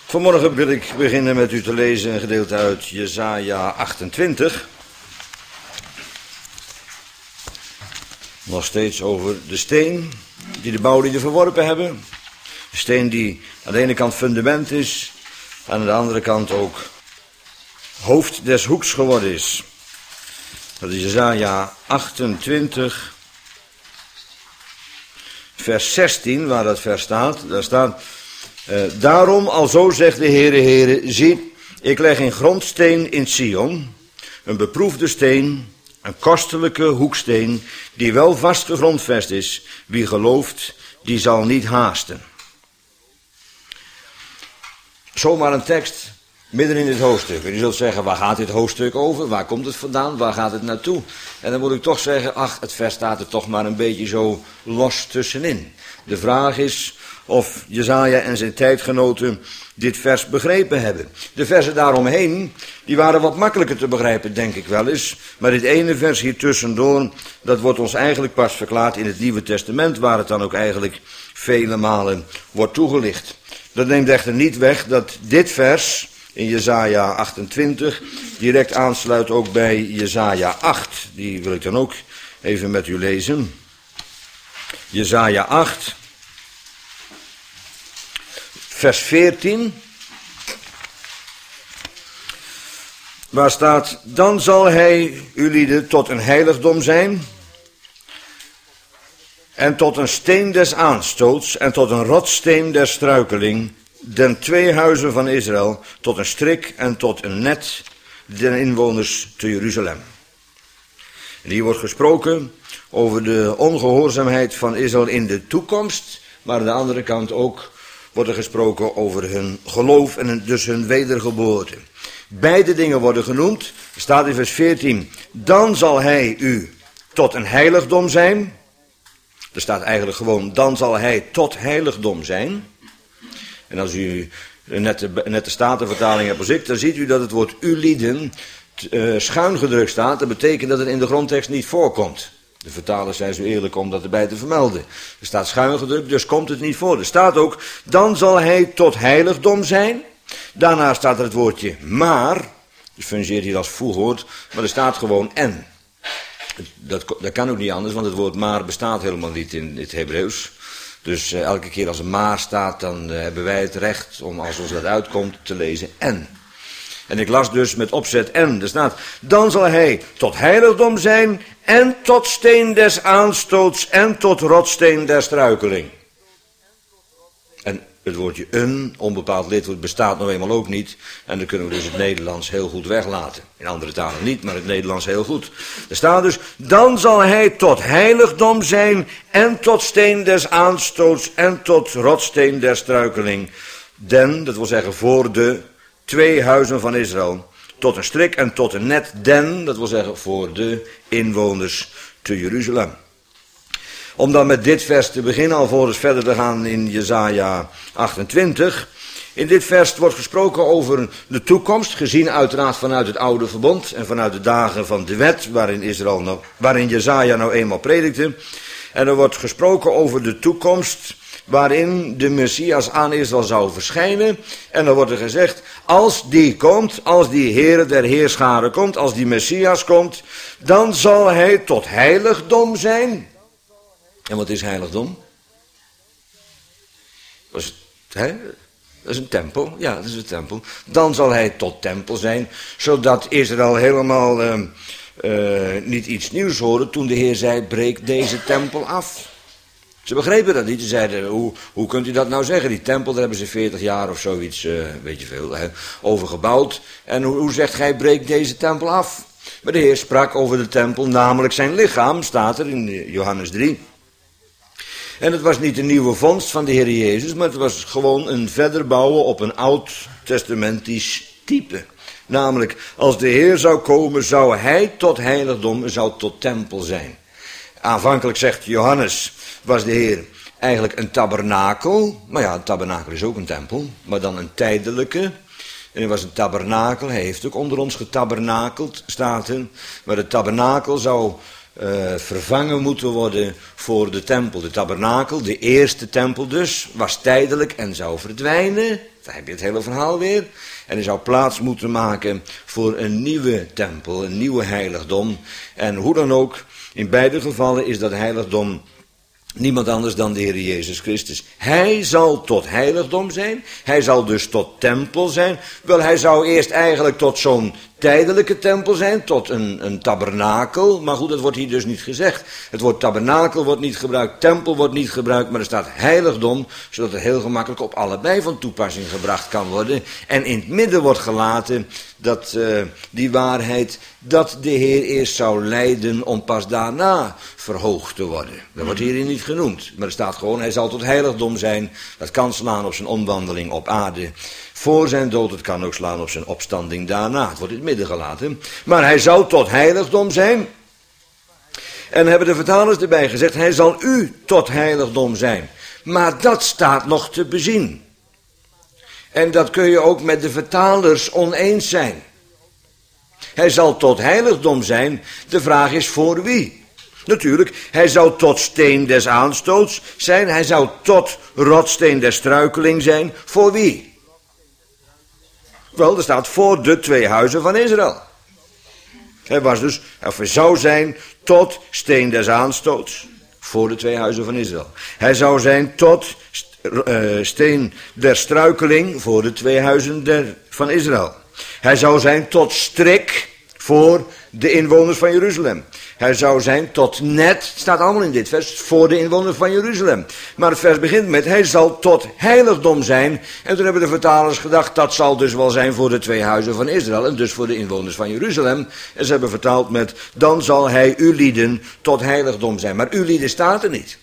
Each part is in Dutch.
Vanmorgen wil ik beginnen met u te lezen een gedeelte uit Jesaja 28. Nog steeds over de steen die de bouwlieden verworpen hebben. De steen die aan de ene kant fundament is, aan de andere kant ook hoofd des hoeks geworden is. Dat is Jesaja 28, vers 16, waar dat vers staat. Daar staat: daarom, alzo zegt de Heere, zie, ik leg een grondsteen in Sion, een beproefde steen, een kostelijke hoeksteen, die wel vast gegrondvest is. Wie gelooft, die zal niet haasten. Zomaar een tekst midden in dit hoofdstuk. En je zult zeggen, waar gaat dit hoofdstuk over? Waar komt het vandaan? Waar gaat het naartoe? En dan moet ik toch zeggen, het vers staat er toch maar een beetje zo los tussenin. De vraag is of Jesaja en zijn tijdgenoten dit vers begrepen hebben. De versen daaromheen, die waren wat makkelijker te begrijpen, denk ik wel eens. Maar dit ene vers hier tussendoor, dat wordt ons eigenlijk pas verklaard in het Nieuwe Testament, waar het dan ook eigenlijk vele malen wordt toegelicht. Dat neemt echter niet weg dat dit vers in Jesaja 28 direct aansluit ook bij Jesaja 8. Die wil ik dan ook even met u lezen. Jesaja 8, vers 14. Waar staat: dan zal hij ulieden tot een heiligdom zijn, en tot een steen des aanstoots, en tot een rotsteen der struikeling, den twee huizen van Israël, tot een strik en tot een net den inwoners te Jeruzalem. En hier wordt gesproken over de ongehoorzaamheid van Israël in de toekomst, maar aan de andere kant ook wordt er gesproken over hun geloof en dus hun wedergeboorte. Beide dingen worden genoemd. Er staat in vers 14, dan zal hij u tot een heiligdom zijn. Er staat eigenlijk gewoon, dan zal hij tot heiligdom zijn. En als u net de Statenvertaling hebt als ik, dan ziet u dat het woord ulieden schuin gedrukt staat. Dat betekent dat het in de grondtekst niet voorkomt. De vertalers zijn zo eerlijk om dat erbij te vermelden. Er staat schuin gedrukt, dus komt het niet voor. Er staat ook, dan zal hij tot heiligdom zijn. Daarna staat er het woordje maar. Dus fungeert hier als voegwoord, maar er staat gewoon en. Dat kan ook niet anders, want het woord maar bestaat helemaal niet in het Hebreeuws. Dus elke keer als er maar staat, dan hebben wij het recht om, als ons dat uitkomt, te lezen en. En ik las dus met opzet en. Er staat, dan zal hij tot heiligdom zijn en tot steen des aanstoots en tot rotsteen der struikeling. En het woordje een, onbepaald lidwoord, bestaat nou eenmaal ook niet. En dan kunnen we dus het Nederlands heel goed weglaten. In andere talen niet, maar het Nederlands heel goed. Er staat dus, dan zal hij tot heiligdom zijn en tot steen des aanstoots en tot rotsteen der struikeling. Den, dat wil zeggen voor de twee huizen van Israël, tot een strik en tot een net den, dat wil zeggen voor de inwoners te Jeruzalem. Om dan met dit vers te beginnen, alvorens verder te gaan in Jesaja 28. In dit vers wordt gesproken over de toekomst, gezien uiteraard vanuit het oude verbond en vanuit de dagen van de wet, waarin Jesaja nou eenmaal predikte. En er wordt gesproken over de toekomst, waarin de Messias aan Israël zou verschijnen. En dan wordt er gezegd, als die komt, als die Heere der Heerscharen komt, als die Messias komt, dan zal hij tot heiligdom zijn. En wat is heiligdom? Dat is een tempel. Ja, dat is een tempel. Dan zal hij tot tempel zijn, zodat Israël helemaal niet iets nieuws hoorde toen de Heer zei, breek deze tempel af. Ze begrepen dat niet. Ze zeiden, hoe kunt u dat nou zeggen? Die tempel, daar hebben ze 40 jaar of zoiets, weet je veel, over gebouwd. En hoe zegt gij, breek deze tempel af? Maar de Heer sprak over de tempel, namelijk zijn lichaam, staat er in Johannes 3. En het was niet een nieuwe vondst van de Heer Jezus, maar het was gewoon een verder bouwen op een oud-testamentisch type. Namelijk, als de Heer zou komen, zou hij tot heiligdom, zou tot tempel zijn. Aanvankelijk zegt Johannes, was de Heer eigenlijk een tabernakel. Maar ja, een tabernakel is ook een tempel, maar dan een tijdelijke. En hij was een tabernakel, hij heeft ook onder ons getabernakeld, staat er. Maar de tabernakel zou vervangen moeten worden voor de tempel. De tabernakel, de eerste tempel dus, was tijdelijk en zou verdwijnen. Dan heb je het hele verhaal weer. En hij zou plaats moeten maken voor een nieuwe tempel, een nieuwe heiligdom. En hoe dan ook, in beide gevallen is dat heiligdom niemand anders dan de Heer Jezus Christus. Hij zal tot heiligdom zijn. Hij zal dus tot tempel zijn. Wel, hij zou eerst eigenlijk tot zo'n tijdelijke tempel zijn, tot een tabernakel. Maar goed, dat wordt hier dus niet gezegd. Het woord tabernakel wordt niet gebruikt, tempel wordt niet gebruikt, maar er staat heiligdom, zodat het heel gemakkelijk op allebei van toepassing gebracht kan worden. En in het midden wordt gelaten dat die waarheid, dat de Heer eerst zou lijden om pas daarna verhoogd te worden. Dat wordt hierin niet genoemd, maar er staat gewoon, hij zal tot heiligdom zijn. Dat kan slaan op zijn omwandeling op aarde voor zijn dood, het kan ook slaan op zijn opstanding daarna. Het wordt in het midden gelaten. Maar hij zou tot heiligdom zijn. En hebben de vertalers erbij gezegd, hij zal u tot heiligdom zijn. Maar dat staat nog te bezien. En dat kun je ook met de vertalers oneens zijn. Hij zal tot heiligdom zijn. De vraag is voor wie? Natuurlijk, hij zou tot steen des aanstoots zijn. Hij zou tot rotsteen des struikeling zijn. Voor wie? Wel, er staat voor de 2 huizen van Israël. Hij was dus, of hij zou zijn tot steen des aanstoots. Voor de 2 huizen van Israël. Hij zou zijn tot steen der struikeling. Voor de 2 huizen van Israël. Hij zou zijn tot strik voor de inwoners van Jeruzalem. Hij zou zijn tot net, staat allemaal in dit vers, voor de inwoners van Jeruzalem. Maar het vers begint met, hij zal tot heiligdom zijn. En toen hebben de vertalers gedacht, dat zal dus wel zijn voor de 2 huizen van Israël. En dus voor de inwoners van Jeruzalem. En ze hebben vertaald met, dan zal hij uw lieden tot heiligdom zijn. Maar uw lieden staat er niet.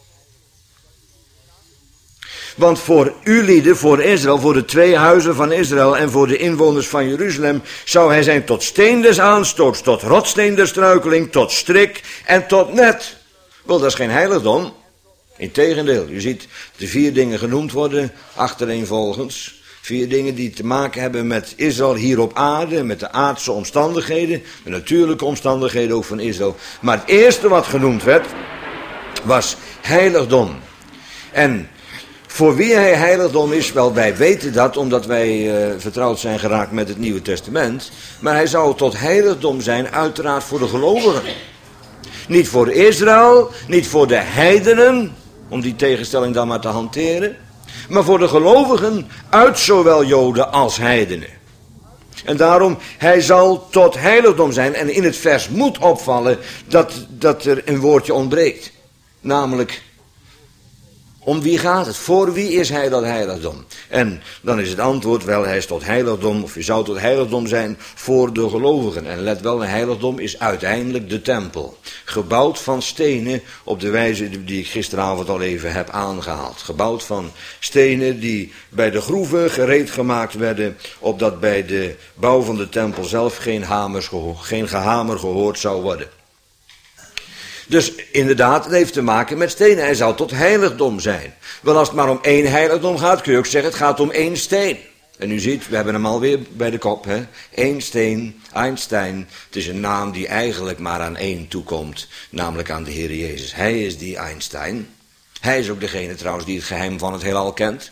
Want voor uw lieden, voor Israël, voor de 2 huizen van Israël en voor de inwoners van Jeruzalem, zou hij zijn tot steen des aanstoots, tot rotsteen der struikeling, tot strik en tot net. Wel, dat is geen heiligdom. Integendeel, je ziet de 4 dingen genoemd worden, achtereenvolgens. 4 dingen die te maken hebben met Israël hier op aarde, met de aardse omstandigheden, de natuurlijke omstandigheden ook van Israël. Maar het eerste wat genoemd werd, was heiligdom. En voor wie hij heiligdom is, wel, wij weten dat omdat wij vertrouwd zijn geraakt met het Nieuwe Testament. Maar hij zou tot heiligdom zijn, uiteraard voor de gelovigen. Niet voor Israël, niet voor de heidenen, om die tegenstelling dan maar te hanteren. Maar voor de gelovigen uit zowel Joden als heidenen. En daarom, hij zal tot heiligdom zijn. En in het vers moet opvallen dat er een woordje ontbreekt. Namelijk, om wie gaat het? Voor wie is hij dat heiligdom? En dan is het antwoord, wel, hij is tot heiligdom, of je zou tot heiligdom zijn voor de gelovigen. En let wel, een heiligdom is uiteindelijk de tempel. Gebouwd van stenen op de wijze die ik gisteravond al even heb aangehaald. Gebouwd van stenen die bij de groeven gereed gemaakt werden, opdat bij de bouw van de tempel zelf geen gehamer gehoord zou worden. Dus inderdaad, het heeft te maken met stenen. Hij zou tot heiligdom zijn. Wel, als het maar om 1 heiligdom gaat, kun je ook zeggen, het gaat om 1 steen. En u ziet, we hebben hem alweer bij de kop, hè. 1 steen, Einstein. Het is een naam die eigenlijk maar aan 1 toekomt, namelijk aan de Heer Jezus. Hij is die Einstein. Hij is ook degene trouwens die het geheim van het heelal kent.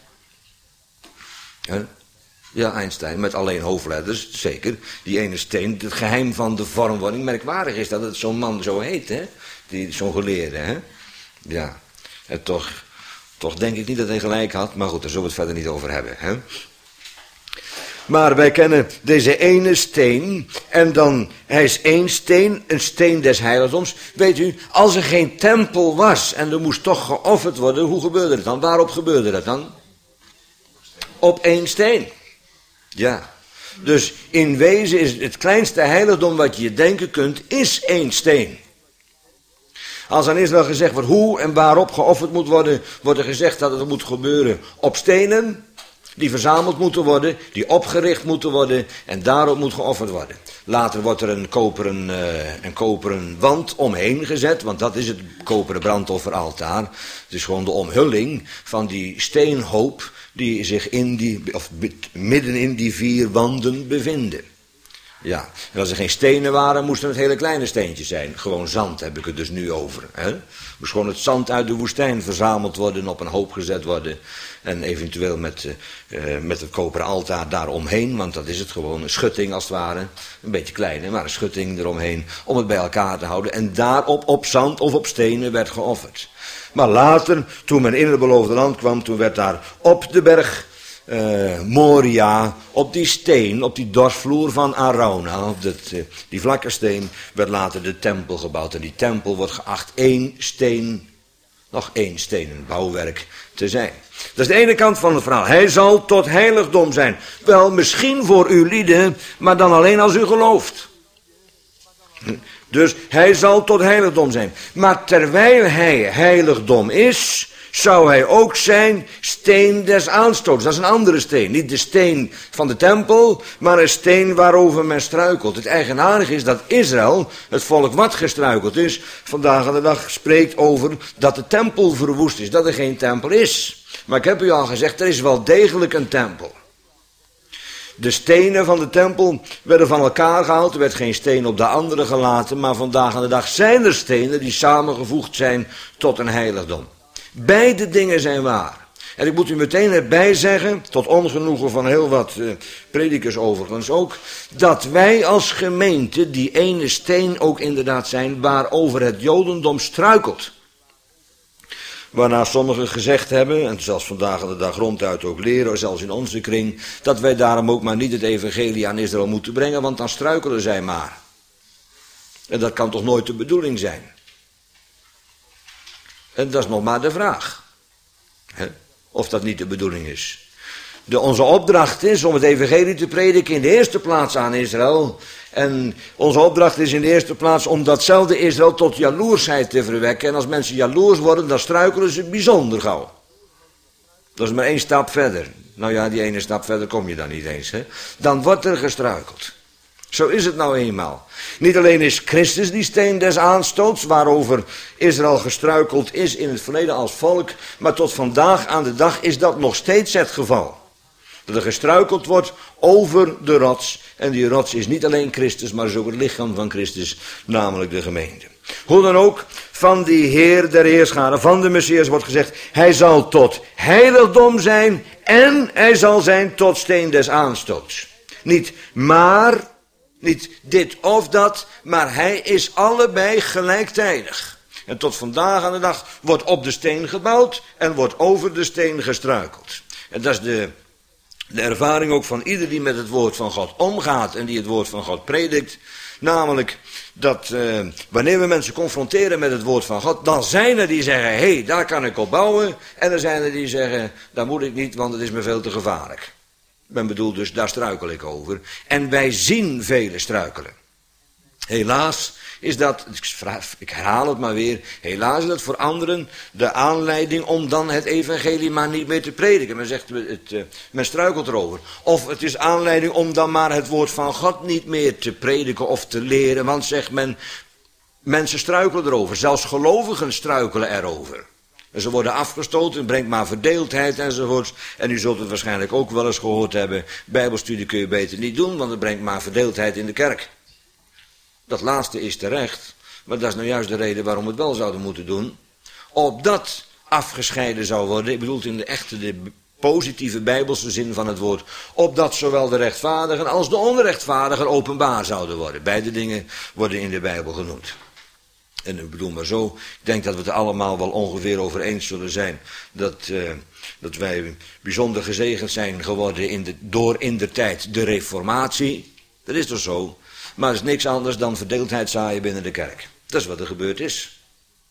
Ja, Einstein, met alleen hoofdletters, zeker. Die ene steen, het geheim van de vormwording. Merkwaardig is dat het zo'n man zo heet, hè. Zo'n geleerde, hè. Ja, en toch denk ik niet dat hij gelijk had, maar goed, daar zullen we het verder niet over hebben, hè. Maar wij kennen deze ene steen, en dan, hij is 1 steen, een steen des heiligdoms. Weet u, als er geen tempel was en er moest toch geofferd worden, hoe gebeurde het dan? Waarop gebeurde dat dan? Op 1 steen. Ja, dus in wezen is het kleinste heiligdom wat je denken kunt, is 1 steen. Als aan Israël gezegd wordt hoe en waarop geofferd moet worden, wordt er gezegd dat het moet gebeuren op stenen, die verzameld moeten worden, die opgericht moeten worden en daarop moet geofferd worden. Later wordt er een koperen wand omheen gezet, want dat is het koperen brandofferaltaar. Het is gewoon de omhulling van die steenhoop die zich midden in die 4 wanden bevinden. Ja, en als er geen stenen waren, moesten het hele kleine steentjes zijn. Gewoon zand heb ik het dus nu over. Hè? Moest gewoon het zand uit de woestijn verzameld worden en op een hoop gezet worden. En eventueel met het koperen altaar daaromheen, want dat is het gewoon, een schutting als het ware. Een beetje kleiner, maar een schutting eromheen om het bij elkaar te houden. En daarop op zand of op stenen werd geofferd. Maar later, toen men in het beloofde land kwam, toen werd daar op de berg Moria, op die steen, op die dorsvloer van Arauna, op die vlakke steen, werd later de tempel gebouwd. En die tempel wordt geacht nog één stenen bouwwerk te zijn. Dat is de ene kant van het verhaal. Hij zal tot heiligdom zijn. Wel, misschien voor uw lieden, maar dan alleen als u gelooft. Dus hij zal tot heiligdom zijn. Maar terwijl hij heiligdom is, zou hij ook zijn steen des aanstoots. Dat is een andere steen. Niet de steen van de tempel, maar een steen waarover men struikelt. Het eigenaardige is dat Israël, het volk wat gestruikeld is, vandaag aan de dag spreekt over dat de tempel verwoest is. Dat er geen tempel is. Maar ik heb u al gezegd, er is wel degelijk een tempel. De stenen van de tempel werden van elkaar gehaald. Er werd geen steen op de andere gelaten. Maar vandaag aan de dag zijn er stenen die samengevoegd zijn tot een heiligdom. Beide dingen zijn waar. En ik moet u meteen erbij zeggen, tot ongenoegen van heel wat predikers overigens ook, dat wij als gemeente die ene steen ook inderdaad zijn waarover het Jodendom struikelt. Waarna sommigen gezegd hebben, en zelfs vandaag aan de dag ronduit ook leren, zelfs in onze kring, dat wij daarom ook maar niet het evangelie aan Israël moeten brengen, want dan struikelen zij maar. En dat kan toch nooit de bedoeling zijn? En dat is nog maar de vraag. Of dat niet de bedoeling is. Onze opdracht is om het evangelie te prediken in de eerste plaats aan Israël. En onze opdracht is in de eerste plaats om datzelfde Israël tot jaloersheid te verwekken. En als mensen jaloers worden, dan struikelen ze bijzonder gauw. Dat is maar één stap verder. Nou ja, die ene stap verder kom je dan niet eens. Hè? Dan wordt er gestruikeld. Zo is het nou eenmaal. Niet alleen is Christus die steen des aanstoots, waarover Israël gestruikeld is in het verleden als volk, maar tot vandaag aan de dag is dat nog steeds het geval. Dat er gestruikeld wordt over de rots. En die rots is niet alleen Christus, maar is ook het lichaam van Christus, namelijk de gemeente. Hoe dan ook, van die Heer der Heerscharen, van de Messias wordt gezegd, hij zal tot heiligdom zijn en hij zal zijn tot steen des aanstoots. Niet dit of dat, maar hij is allebei gelijktijdig. En tot vandaag aan de dag wordt op de steen gebouwd en wordt over de steen gestruikeld. En dat is de ervaring ook van ieder die met het woord van God omgaat en die het woord van God predikt. Namelijk dat wanneer we mensen confronteren met het woord van God, dan zijn er die zeggen, hé, daar kan ik op bouwen. En er zijn er die zeggen, daar moet ik niet, want het is me veel te gevaarlijk. Men bedoelt dus, daar struikel ik over. En wij zien velen struikelen. Helaas is dat, ik herhaal het maar weer, helaas is dat voor anderen de aanleiding om dan het evangelie maar niet meer te prediken. Men zegt, men struikelt erover. Of het is aanleiding om dan maar het woord van God niet meer te prediken of te leren. Want zegt men, mensen struikelen erover. Zelfs gelovigen struikelen erover. En ze worden afgestoten, brengt maar verdeeldheid enzovoorts. En u zult het waarschijnlijk ook wel eens gehoord hebben. Bijbelstudie kun je beter niet doen, want het brengt maar verdeeldheid in de kerk. Dat laatste is terecht, maar dat is nou juist de reden waarom we het wel zouden moeten doen. Opdat afgescheiden zou worden, ik bedoel in de positieve bijbelse zin van het woord. Opdat zowel de rechtvaardigen als de onrechtvaardigen openbaar zouden worden. Beide dingen worden in de Bijbel genoemd. En ik bedoel maar zo, ik denk dat we het er allemaal wel ongeveer over eens zullen zijn. Dat wij bijzonder gezegend zijn geworden door indertijd de reformatie. Dat is toch zo. Maar het is niks anders dan verdeeldheid zaaien binnen de kerk. Dat is wat er gebeurd is.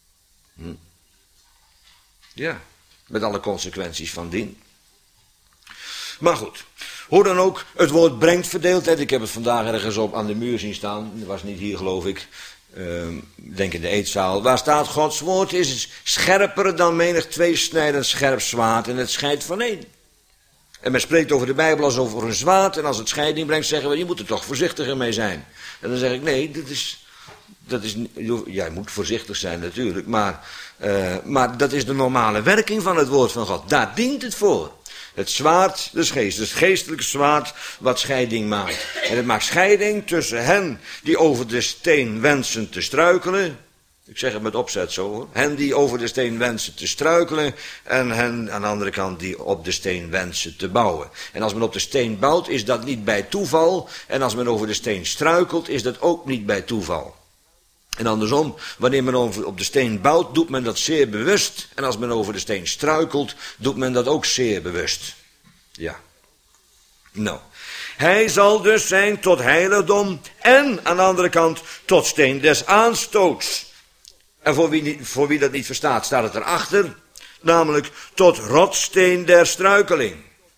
Ja, met alle consequenties van dien. Maar goed, hoe dan ook, het woord brengt verdeeldheid. Ik heb het vandaag ergens op aan de muur zien staan. Dat was niet hier, geloof ik. Denk in de eetzaal. Waar staat Gods woord is scherper dan menig tweesnijdend scherp zwaard. En het scheidt van één. En men spreekt over de Bijbel als over een zwaard. En als het scheiding brengt, zeggen we, je moet er toch voorzichtiger mee zijn. En dan zeg ik, nee, dat is ja, je moet voorzichtig zijn natuurlijk. Maar dat is de normale werking van het woord van God. Daar dient het voor. Het zwaard des geestes, het geestelijke zwaard wat scheiding maakt. En het maakt scheiding tussen hen die over de steen wensen te struikelen. Ik zeg het met opzet zo hoor. Hen die over de steen wensen te struikelen en hen aan de andere kant die op de steen wensen te bouwen. En als men op de steen bouwt is dat niet bij toeval. En als men over de steen struikelt is dat ook niet bij toeval. En andersom, wanneer men op de steen bouwt, doet men dat zeer bewust. En als men over de steen struikelt, doet men dat ook zeer bewust. Ja. Nou. Hij zal dus zijn tot heiligdom en aan de andere kant tot steen des aanstoots. En voor wie dat niet verstaat, staat het erachter. Namelijk tot rotsteen der struikeling.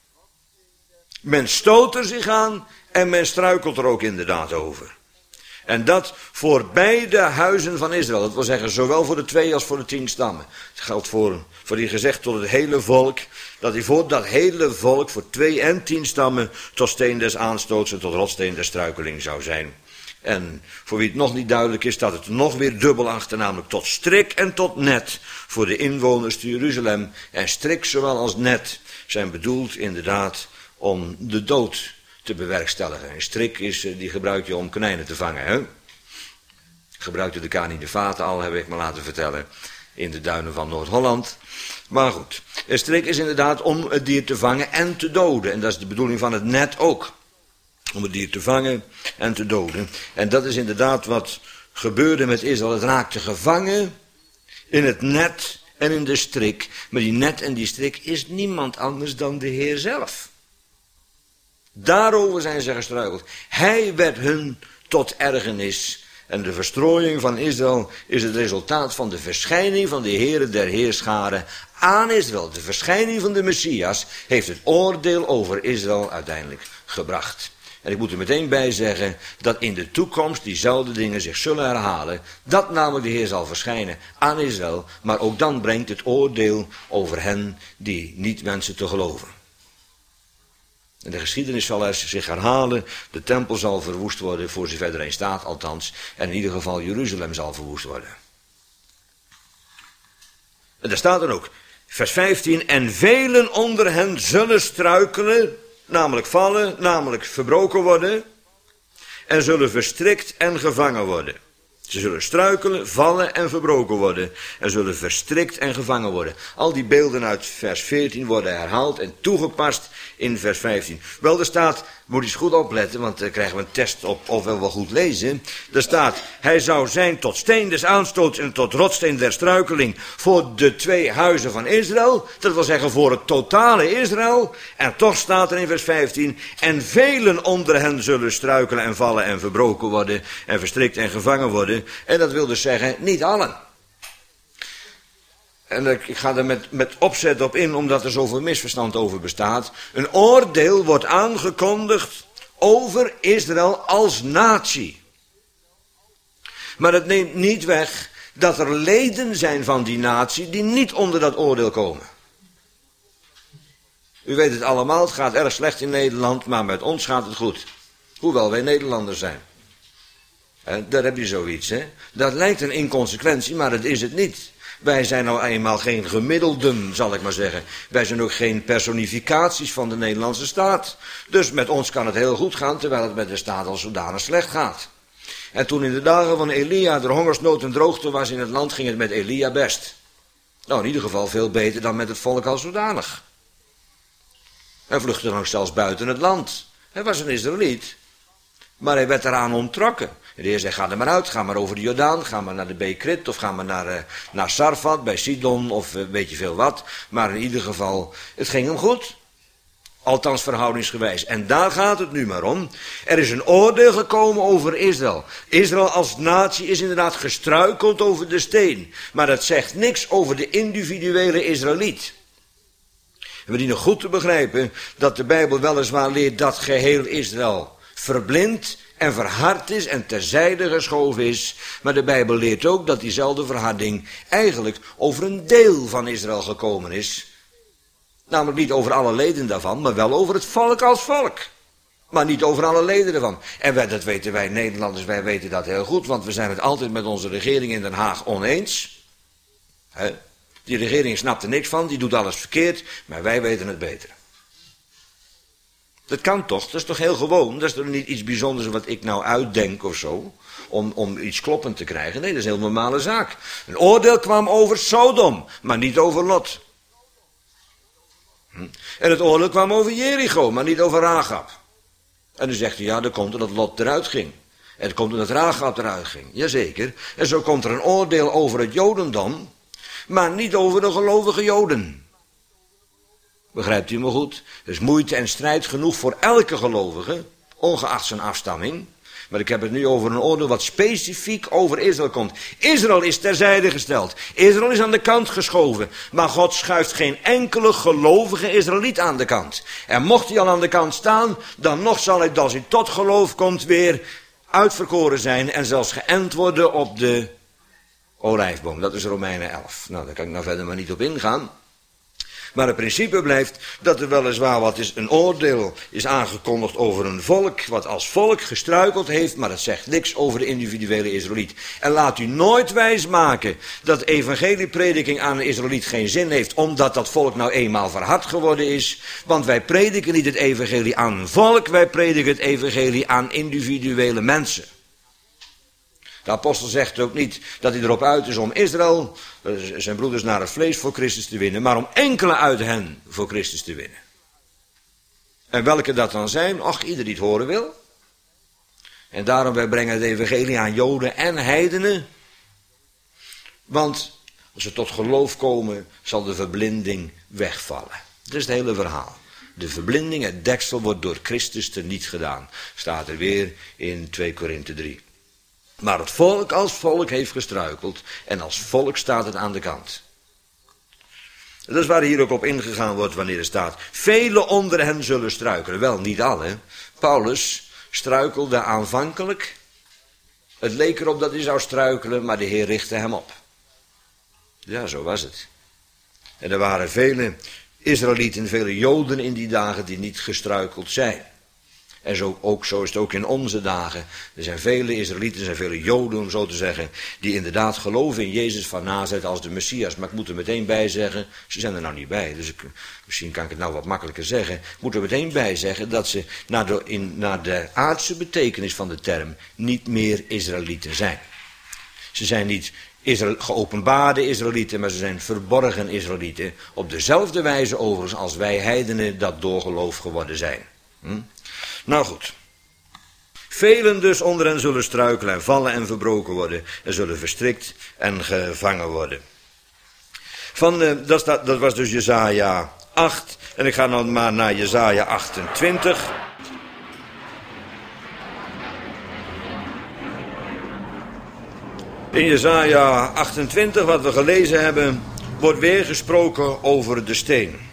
Men stoot er zich aan en men struikelt er ook inderdaad over. En dat voor beide huizen van Israël. Dat wil zeggen, zowel voor de 2 als voor de 10 stammen. Het geldt voor die gezegd tot het hele volk. Dat hij voor dat hele volk, voor 2 en 10 stammen, tot steen des aanstoots en tot rotsteen der struikeling zou zijn. En voor wie het nog niet duidelijk is, staat het nog weer dubbel achter, namelijk tot strik en tot net voor de inwoners te Jeruzalem. En strik zowel als net zijn bedoeld inderdaad om de dood te bewerkstelligen. En strik die gebruik je om konijnen te vangen. Hè? Gebruikte de Cananefaten al, heb ik me laten vertellen, in de duinen van Noord-Holland. Maar goed, een strik is inderdaad om het dier te vangen en te doden. En dat is de bedoeling van het net ook. Om het dier te vangen en te doden. En dat is inderdaad wat gebeurde met Israël. Het raakte gevangen in het net en in de strik. Maar die net en die strik is niemand anders dan de Heer zelf. Daarover zijn ze gestruikeld. Hij werd hun tot ergernis. En de verstrooiing van Israël is het resultaat van de verschijning van de Heere der Heerscharen aan Israël. De verschijning van de Messias heeft het oordeel over Israël uiteindelijk gebracht. En ik moet er meteen bij zeggen dat in de toekomst diezelfde dingen zich zullen herhalen. Dat namelijk de Heer zal verschijnen aan Israël. Maar ook dan brengt het oordeel over hen die niet wensen te geloven. En de geschiedenis zal zich herhalen. De tempel zal verwoest worden, voor zover er een staat althans. En in ieder geval Jeruzalem zal verwoest worden. En daar staat dan ook, vers 15. En velen onder hen zullen struikelen, namelijk vallen, namelijk verbroken worden. En zullen verstrikt en gevangen worden. Ze zullen struikelen, vallen en verbroken worden. En zullen verstrikt en gevangen worden. Al die beelden uit vers 14 worden herhaald en toegepast in vers 15. Wel, er staat, moet je eens goed opletten, want dan krijgen we een test op of we wel goed lezen. Er staat, hij zou zijn tot steen des aanstoots en tot rotsteen der struikeling voor de 2 huizen van Israël. Dat wil zeggen voor het totale Israël. En toch staat er in vers 15, en velen onder hen zullen struikelen en vallen en verbroken worden en verstrikt en gevangen worden. En dat wil dus zeggen, niet allen. En ik ga er met opzet op in, omdat er zoveel misverstand over bestaat. Een oordeel wordt aangekondigd over Israël als natie. Maar het neemt niet weg dat er leden zijn van die natie die niet onder dat oordeel komen. U weet het allemaal, het gaat erg slecht in Nederland, maar met ons gaat het goed. Hoewel wij Nederlanders zijn. Daar heb je zoiets, hè. Dat lijkt een inconsequentie, maar dat is het niet. Wij zijn nou eenmaal geen gemiddelden, zal ik maar zeggen. Wij zijn ook geen personificaties van de Nederlandse staat. Dus met ons kan het heel goed gaan, terwijl het met de staat al zodanig slecht gaat. En toen in de dagen van Elia er hongersnood en droogte was in het land, ging het met Elia best. Nou, in ieder geval veel beter dan met het volk al zodanig. Hij vluchtte dan ook zelfs buiten het land. Hij was een Israëliet. Maar hij werd eraan onttrokken. En de Heer zei, ga er maar uit, ga maar over de Jordaan, ga maar naar de Beekrit, of ga maar naar Sarfat, bij Sidon, of weet je veel wat. Maar in ieder geval, het ging hem goed. Althans verhoudingsgewijs. En daar gaat het nu maar om. Er is een oordeel gekomen over Israël. Israël als natie is inderdaad gestruikeld over de steen. Maar dat zegt niks over de individuele Israëliet. En we dienen goed te begrijpen dat de Bijbel weliswaar leert dat geheel Israël verblind en verhard is en terzijde geschoven is. Maar de Bijbel leert ook dat diezelfde verharding eigenlijk over een deel van Israël gekomen is. Namelijk niet over alle leden daarvan, maar wel over het volk als volk. Maar niet over alle leden ervan. En dat weten wij Nederlanders, wij weten dat heel goed, want we zijn het altijd met onze regering in Den Haag oneens. Die regering snapt er niks van, die doet alles verkeerd, maar wij weten het beter. Dat kan toch? Dat is toch heel gewoon? Dat is toch niet iets bijzonders wat ik nou uitdenk of zo? Om iets kloppend te krijgen. Nee, dat is een heel normale zaak. Een oordeel kwam over Sodom, maar niet over Lot. En het oordeel kwam over Jericho, maar niet over Rahab. En dan zegt hij, ja, dat komt omdat Lot eruit ging. En het komt omdat Rahab eruit ging. Jazeker. En zo komt er een oordeel over het Jodendom, maar niet over de gelovige Joden. Begrijpt u me goed? Er is moeite en strijd genoeg voor elke gelovige, ongeacht zijn afstamming. Maar ik heb het nu over een oordeel wat specifiek over Israël komt. Israël is terzijde gesteld. Israël is aan de kant geschoven. Maar God schuift geen enkele gelovige Israëliet aan de kant. En mocht hij al aan de kant staan, dan nog zal hij, als hij tot geloof komt, weer uitverkoren zijn en zelfs geënt worden op de olijfboom. Dat is Romeinen 11. Nou, daar kan ik nou verder maar niet op ingaan. Maar het principe blijft dat er weliswaar een oordeel is aangekondigd over een volk, wat als volk gestruikeld heeft, maar dat zegt niks over de individuele Israëliet. En laat u nooit wijsmaken dat evangelieprediking aan een Israëliet geen zin heeft, omdat dat volk nou eenmaal verhard geworden is. Want wij prediken niet het evangelie aan een volk, wij prediken het evangelie aan individuele mensen. De apostel zegt ook niet dat hij erop uit is om Israël, zijn broeders naar het vlees, voor Christus te winnen, maar om enkele uit hen voor Christus te winnen. En welke dat dan zijn? Och, ieder die het horen wil. En daarom wij brengen het evangelie aan Joden en heidenen. Want als ze tot geloof komen, zal de verblinding wegvallen. Dat is het hele verhaal. De verblinding, het deksel, wordt door Christus teniet gedaan. Staat er weer in 2 Korinthe 3. Maar het volk als volk heeft gestruikeld en als volk staat het aan de kant. Dat is waar hier ook op ingegaan wordt wanneer er staat, velen onder hen zullen struikelen. Wel, niet alle. Paulus struikelde aanvankelijk. Het leek erop dat hij zou struikelen, maar de Heer richtte hem op. Ja, zo was het. En er waren vele Israëlieten, vele Joden in die dagen die niet gestruikeld zijn. En zo is het ook in onze dagen. Er zijn vele Israëlieten, er zijn vele Joden, om zo te zeggen, die inderdaad geloven in Jezus van Nazareth als de Messias. Maar ik moet er meteen bij zeggen, ze zijn er nou niet bij, dus misschien kan ik het nou wat makkelijker zeggen. Ik moet er meteen bij zeggen dat ze naar de aardse betekenis van de term niet meer Israëlieten zijn. Ze zijn niet geopenbaarde Israëlieten, maar ze zijn verborgen Israëlieten. Op dezelfde wijze overigens als wij heidenen dat door geloof geworden zijn. Nou goed. Velen dus onder hen zullen struikelen en vallen en verbroken worden. En zullen verstrikt en gevangen worden. Dat was dus Jesaja 8. En ik ga nou maar naar Jesaja 28. In Jesaja 28, wat we gelezen hebben, wordt weer gesproken over de steen.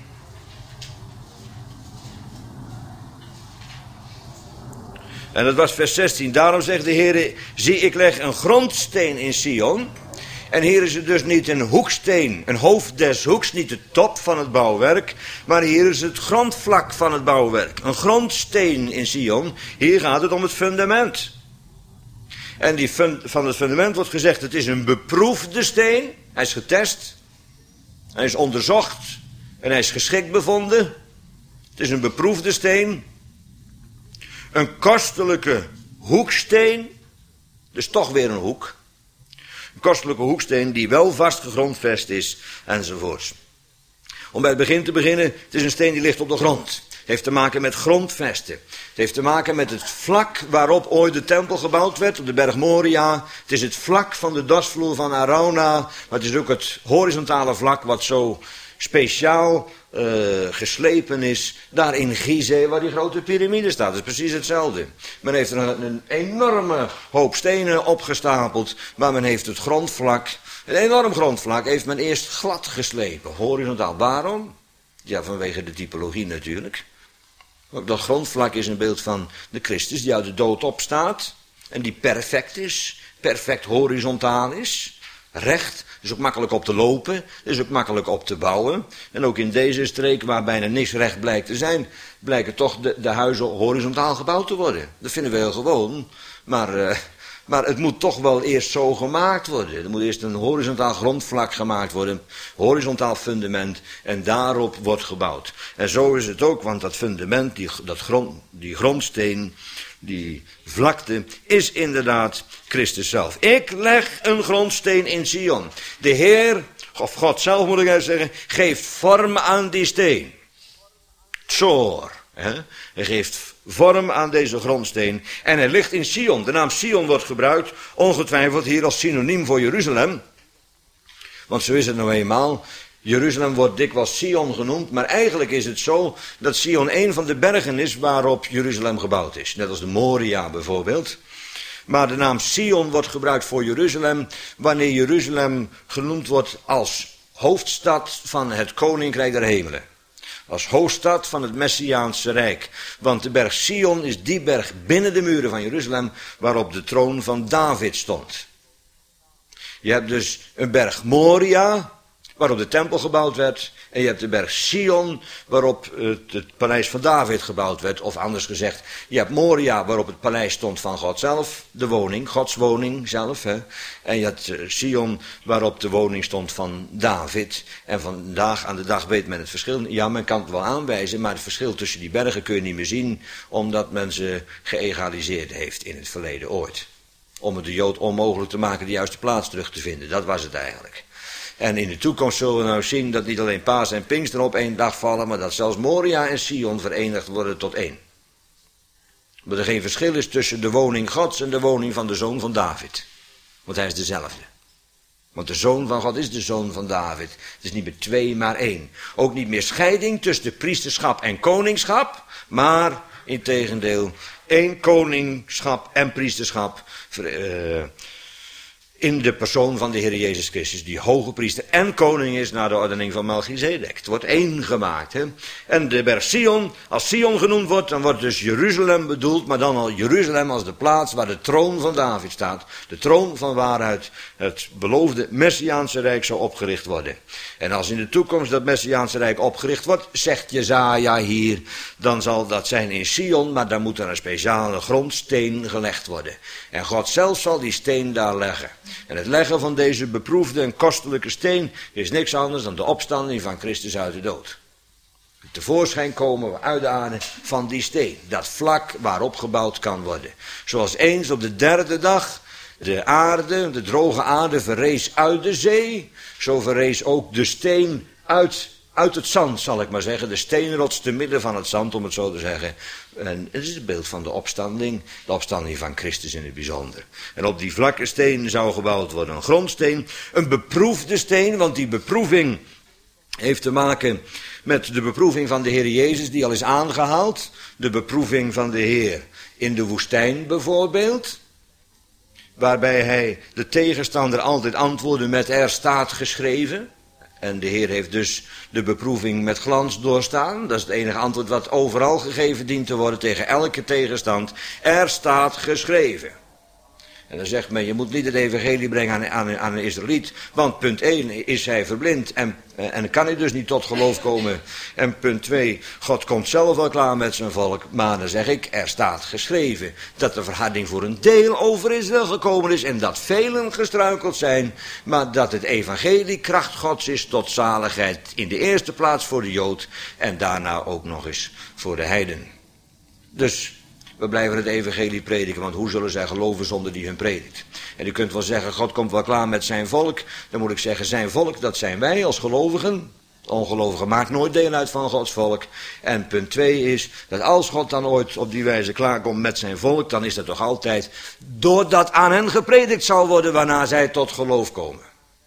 En dat was vers 16. Daarom zegt de Heer, zie, ik leg een grondsteen in Sion. En hier is het dus niet een hoeksteen, een hoofd des hoeks, niet de top van het bouwwerk. Maar hier is het grondvlak van het bouwwerk. Een grondsteen in Sion. Hier gaat het om het fundament. En van het fundament wordt gezegd, het is een beproefde steen. Hij is getest. Hij is onderzocht. En hij is geschikt bevonden. Het is een beproefde steen. Een kostelijke hoeksteen, dus toch weer een hoek. Een kostelijke hoeksteen die wel vast gegrondvest is, enzovoorts. Om bij het begin te beginnen, het is een steen die ligt op de grond. Het heeft te maken met grondvesten. Het heeft te maken met het vlak waarop ooit de tempel gebouwd werd, op de berg Moria. Het is het vlak van de dorsvloer van Arauna, maar het is ook het horizontale vlak wat zo speciaal geslepen is, daar in Gizeh, waar die grote piramide staat. Dat is precies hetzelfde. Men heeft er een enorme hoop stenen opgestapeld, maar men heeft het grondvlak, een enorm grondvlak, heeft men eerst glad geslepen, horizontaal. Waarom? Ja, vanwege de typologie natuurlijk. Ook dat grondvlak is een beeld van de Christus die uit de dood opstaat en die perfect is, perfect horizontaal is. Recht, is ook makkelijk op te lopen, is ook makkelijk op te bouwen. En ook in deze streek waar bijna niks recht blijkt te zijn, blijken toch de huizen horizontaal gebouwd te worden. Dat vinden we heel gewoon, maar Maar het moet toch wel eerst zo gemaakt worden. Er moet eerst een horizontaal grondvlak gemaakt worden. Horizontaal fundament. En daarop wordt gebouwd. En zo is het ook, want dat fundament, die grondsteen, die vlakte, is inderdaad Christus zelf. Ik leg een grondsteen in Sion. De Heer, of God zelf moet ik zeggen, geeft vorm aan die steen. Tsor. Hij geeft vorm aan deze grondsteen. En hij ligt in Sion. De naam Sion wordt gebruikt, ongetwijfeld hier als synoniem voor Jeruzalem. Want zo is het nou eenmaal. Jeruzalem wordt dikwijls Sion genoemd, maar eigenlijk is het zo dat Sion een van de bergen is waarop Jeruzalem gebouwd is. Net als de Moria bijvoorbeeld. Maar de naam Sion wordt gebruikt voor Jeruzalem wanneer Jeruzalem genoemd wordt als hoofdstad van het Koninkrijk der Hemelen. Als hoofdstad van het Messiaanse Rijk. Want de berg Sion is die berg binnen de muren van Jeruzalem waarop de troon van David stond. Je hebt dus een berg Moria, waarop de tempel gebouwd werd. En je hebt de berg Sion, waarop het paleis van David gebouwd werd. Of anders gezegd, je hebt Moria, waarop het paleis stond van God zelf. De woning, Gods woning zelf. En je hebt Sion, waarop de woning stond van David. En vandaag aan de dag weet men het verschil. Ja, men kan het wel aanwijzen, maar het verschil tussen die bergen kun je niet meer zien. Omdat men ze geëgaliseerd heeft in het verleden ooit. Om het de Jood onmogelijk te maken de juiste plaats terug te vinden. Dat was het eigenlijk. En in de toekomst zullen we nou zien dat niet alleen Paas en Pinkster op één dag vallen, maar dat zelfs Moria en Sion verenigd worden tot één. Dat er geen verschil is tussen de woning Gods en de woning van de zoon van David. Want hij is dezelfde. Want de zoon van God is de zoon van David. Het is niet meer twee, maar één. Ook niet meer scheiding tussen de priesterschap en koningschap, maar integendeel één koningschap en priesterschap in de persoon van de Heer Jezus Christus, die hoge priester en koning is naar de ordening van Melchizedek. Het wordt één gemaakt. En de berg Sion, als Sion genoemd wordt, dan wordt dus Jeruzalem bedoeld, maar dan al Jeruzalem als de plaats waar de troon van David staat. De troon van waaruit het beloofde Messiaanse Rijk zal opgericht worden. En als in de toekomst dat Messiaanse Rijk opgericht wordt, zegt Jesaja hier, dan zal dat zijn in Sion, maar dan moet er een speciale grondsteen gelegd worden. En God zelf zal die steen daar leggen. En het leggen van deze beproefde en kostelijke steen is niks anders dan de opstanding van Christus uit de dood. Tevoorschijn komen uit de aarde van die steen. Dat vlak waarop gebouwd kan worden. Zoals eens op de derde dag de aarde, de droge aarde, verrees uit de zee. Zo verrees ook de steen uit het zand, zal ik maar zeggen. De steenrots te midden van het zand, om het zo te zeggen. En het is het beeld van de opstanding van Christus in het bijzonder. En op die vlakke steen zou gebouwd worden een grondsteen, een beproefde steen, want die beproeving heeft te maken met de beproeving van de Heer Jezus die al is aangehaald. De beproeving van de Heer in de woestijn bijvoorbeeld. Waarbij hij de tegenstander altijd antwoordde met er staat geschreven. En de Heer heeft dus de beproeving met glans doorstaan. Dat is het enige antwoord wat overal gegeven dient te worden tegen elke tegenstand. Er staat geschreven. En dan zegt men, je moet niet het evangelie brengen aan een Israëliet. Want punt 1 is hij verblind en kan hij dus niet tot geloof komen. En punt 2, God komt zelf wel klaar met zijn volk. Maar dan zeg ik, er staat geschreven dat de verharding voor een deel over Israël gekomen is. En dat velen gestruikeld zijn. Maar dat het evangelie kracht Gods is tot zaligheid. In de eerste plaats voor de Jood en daarna ook nog eens voor de heiden. Dus we blijven het evangelie prediken, want hoe zullen zij geloven zonder die hun predikt? En u kunt wel zeggen, God komt wel klaar met zijn volk. Dan moet ik zeggen, zijn volk, dat zijn wij als gelovigen. Ongelovigen maakt nooit deel uit van Gods volk. En punt 2 is, dat als God dan ooit op die wijze klaarkomt met zijn volk, dan is dat toch altijd doordat aan hen gepredikt zal worden, waarna zij tot geloof komen.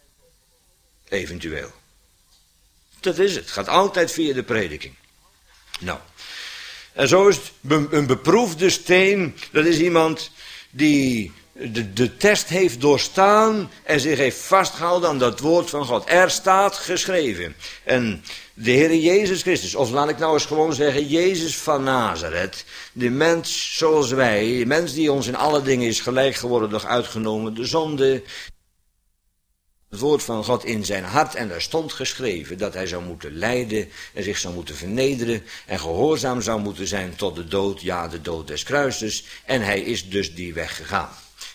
Eventueel. Dat is het. Het gaat altijd via de prediking. Nou. En zo is het een beproefde steen, dat is iemand die de test heeft doorstaan en zich heeft vastgehouden aan dat woord van God. Er staat geschreven. En de Heer Jezus Christus, of laat ik nou eens gewoon zeggen, Jezus van Nazareth, de mens zoals wij, de mens die ons in alle dingen is gelijk geworden, doch uitgenomen de zonde. Het woord van God in zijn hart en er stond geschreven dat hij zou moeten lijden en zich zou moeten vernederen en gehoorzaam zou moeten zijn tot de dood, ja de dood des kruises. En hij is dus die weg gegaan.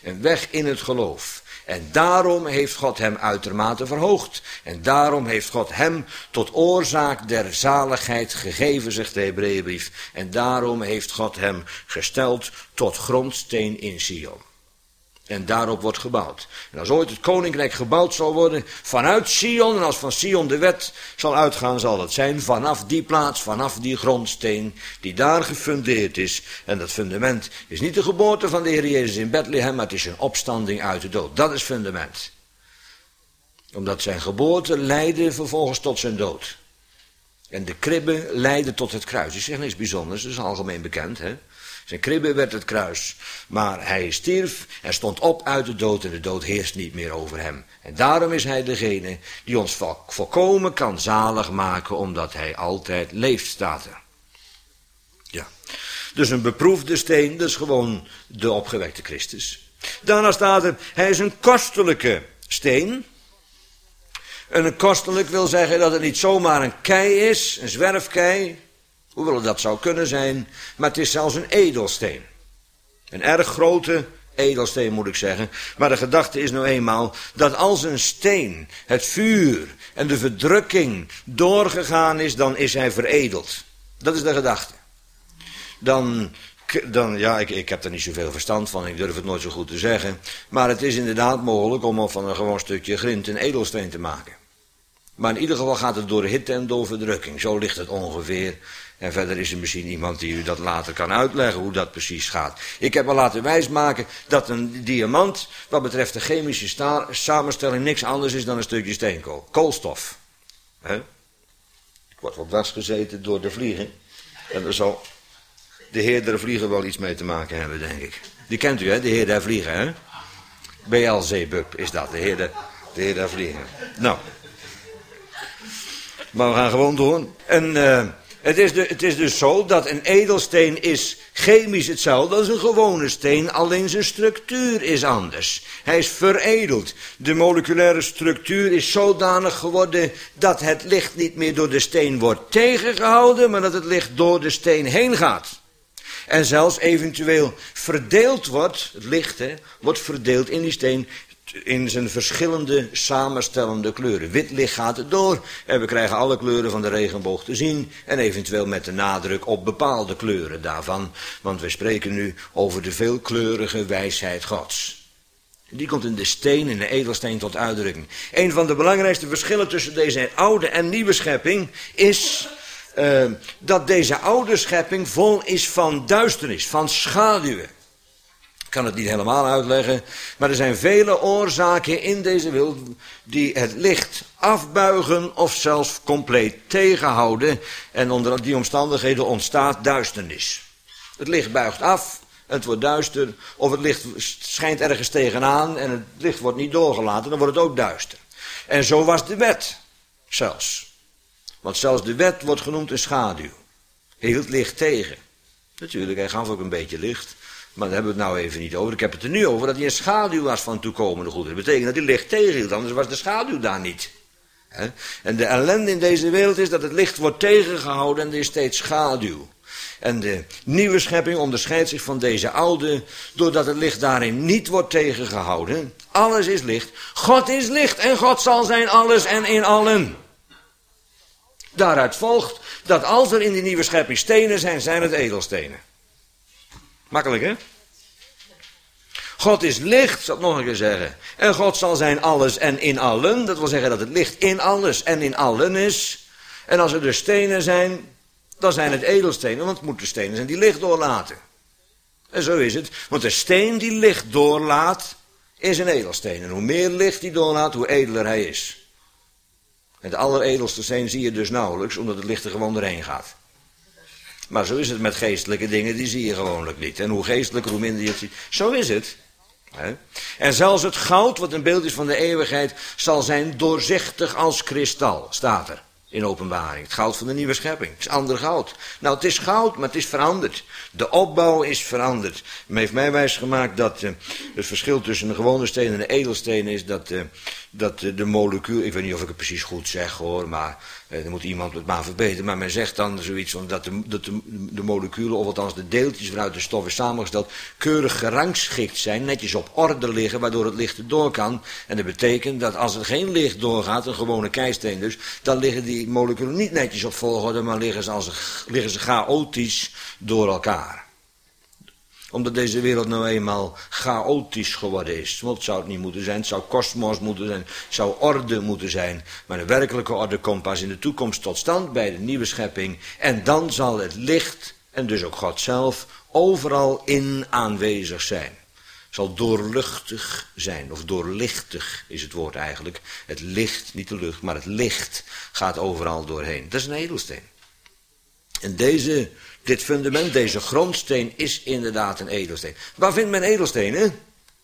Een weg in het geloof. En daarom heeft God hem uitermate verhoogd. En daarom heeft God hem tot oorzaak der zaligheid gegeven, zegt de Hebreeënbrief. En daarom heeft God hem gesteld tot grondsteen in Sion. En daarop wordt gebouwd. En als ooit het koninkrijk gebouwd zal worden vanuit Sion, en als van Sion de wet zal uitgaan, zal het zijn vanaf die plaats, vanaf die grondsteen die daar gefundeerd is. En dat fundament is niet de geboorte van de Heer Jezus in Bethlehem, maar het is een opstanding uit de dood. Dat is fundament. Omdat zijn geboorte leidde vervolgens tot zijn dood. En de kribbe leidde tot het kruis. Ik zeg niks bijzonders, dat is algemeen bekend, hè. Zijn kribbe werd het kruis, maar hij stierf en stond op uit de dood en de dood heerst niet meer over hem. En daarom is hij degene die ons volkomen kan zalig maken, omdat hij altijd leeft, staat er. Ja, dus een beproefde steen, dat is gewoon de opgewekte Christus. Daarna staat er, hij is een kostelijke steen. En een kostelijk wil zeggen dat het niet zomaar een kei is, een zwerfkei. Hoewel dat zou kunnen zijn, maar het is zelfs een edelsteen. Een erg grote edelsteen moet ik zeggen. Maar de gedachte is nou eenmaal dat als een steen het vuur en de verdrukking doorgegaan is, dan is hij veredeld. Dat is de gedachte. Dan ja, ik heb er niet zoveel verstand van, ik durf het nooit zo goed te zeggen. Maar het is inderdaad mogelijk om van een gewoon stukje grind een edelsteen te maken. Maar in ieder geval gaat het door hitte en door verdrukking. Zo ligt het ongeveer. En verder is er misschien iemand die u dat later kan uitleggen hoe dat precies gaat. Ik heb al laten wijsmaken dat een diamant wat betreft de chemische samenstelling niks anders is dan een stukje steenkool. Koolstof. Ik word wel dwars gezeten door de vliegen. En daar zal de heer der vliegen wel iets mee te maken hebben, denk ik. Die kent u, hè? De heer der vliegen, hè? Beelzebub is dat, de heer der vliegen. Nou. Maar we gaan gewoon door. En het is dus zo dat een edelsteen is chemisch hetzelfde als een gewone steen, alleen zijn structuur is anders. Hij is veredeld. De moleculaire structuur is zodanig geworden dat het licht niet meer door de steen wordt tegengehouden, maar dat het licht door de steen heen gaat. En zelfs eventueel verdeeld wordt, het licht wordt verdeeld in die steen in zijn verschillende samenstellende kleuren. Wit licht gaat er door en we krijgen alle kleuren van de regenboog te zien en eventueel met de nadruk op bepaalde kleuren daarvan, want we spreken nu over de veelkleurige wijsheid Gods. Die komt in de steen, in de edelsteen tot uitdrukking. Een van de belangrijkste verschillen tussen deze oude en nieuwe schepping is dat deze oude schepping vol is van duisternis, van schaduwen. Ik kan het niet helemaal uitleggen, maar er zijn vele oorzaken in deze wereld die het licht afbuigen of zelfs compleet tegenhouden. En onder die omstandigheden ontstaat duisternis. Het licht buigt af, het wordt duister, of het licht schijnt ergens tegenaan en het licht wordt niet doorgelaten, dan wordt het ook duister. En zo was de wet zelfs. Want zelfs de wet wordt genoemd een schaduw. Hij hield licht tegen. Natuurlijk, hij gaf ook een beetje licht. Maar daar hebben we het nou even niet over. Ik heb het er nu over dat hij een schaduw was van toekomende goederen. Dat betekent dat hij licht tegenhield, anders was de schaduw daar niet. En de ellende in deze wereld is dat het licht wordt tegengehouden en er is steeds schaduw. En de nieuwe schepping onderscheidt zich van deze oude, doordat het licht daarin niet wordt tegengehouden. Alles is licht. God is licht en God zal zijn alles en in allen. Daaruit volgt dat als er in die nieuwe schepping stenen zijn, zijn het edelstenen. Makkelijk, hè? God is licht, zal ik nog een keer zeggen. En God zal zijn alles en in allen. Dat wil zeggen dat het licht in alles en in allen is. En als er dus stenen zijn, dan zijn het edelstenen. Want het moeten stenen zijn die licht doorlaten. En zo is het. Want de steen die licht doorlaat, is een edelsteen. En hoe meer licht die doorlaat, hoe edeler hij is. En de alleredelste steen zie je dus nauwelijks, omdat het licht er gewoon doorheen gaat. Maar zo is het met geestelijke dingen, die zie je gewoonlijk niet. En hoe geestelijker, hoe minder je het ziet. Zo is het. En zelfs het goud, wat een beeld is van de eeuwigheid, zal zijn doorzichtig als kristal, staat er in Openbaring. Het goud van de nieuwe schepping. Het is ander goud. Nou, het is goud, maar het is veranderd. De opbouw is veranderd. Men heeft mij wijsgemaakt dat het verschil tussen een gewone steen en een edelsteen is dat dat de molecuul, ik weet niet of ik het precies goed zeg hoor, maar dan moet iemand het maar verbeteren. Maar men zegt dan zoiets van dat de moleculen, of althans de deeltjes waaruit de stof is samengesteld, keurig gerangschikt zijn, netjes op orde liggen, waardoor het licht erdoor kan. En dat betekent dat als er geen licht doorgaat, een gewone keisteen dus, dan liggen die moleculen niet netjes op volgorde, maar liggen ze chaotisch door elkaar. Omdat deze wereld nou eenmaal chaotisch geworden is. Want het zou het niet moeten zijn, het zou kosmos moeten zijn, het zou orde moeten zijn. Maar de werkelijke orde komt pas in de toekomst tot stand bij de nieuwe schepping. En dan zal het licht, en dus ook God zelf, overal in aanwezig zijn. Zal doorluchtig zijn, of doorlichtig is het woord eigenlijk. Het licht, niet de lucht, maar het licht gaat overal doorheen. Dat is een edelsteen. En dit fundament, deze grondsteen, is inderdaad een edelsteen. Waar vindt men edelstenen?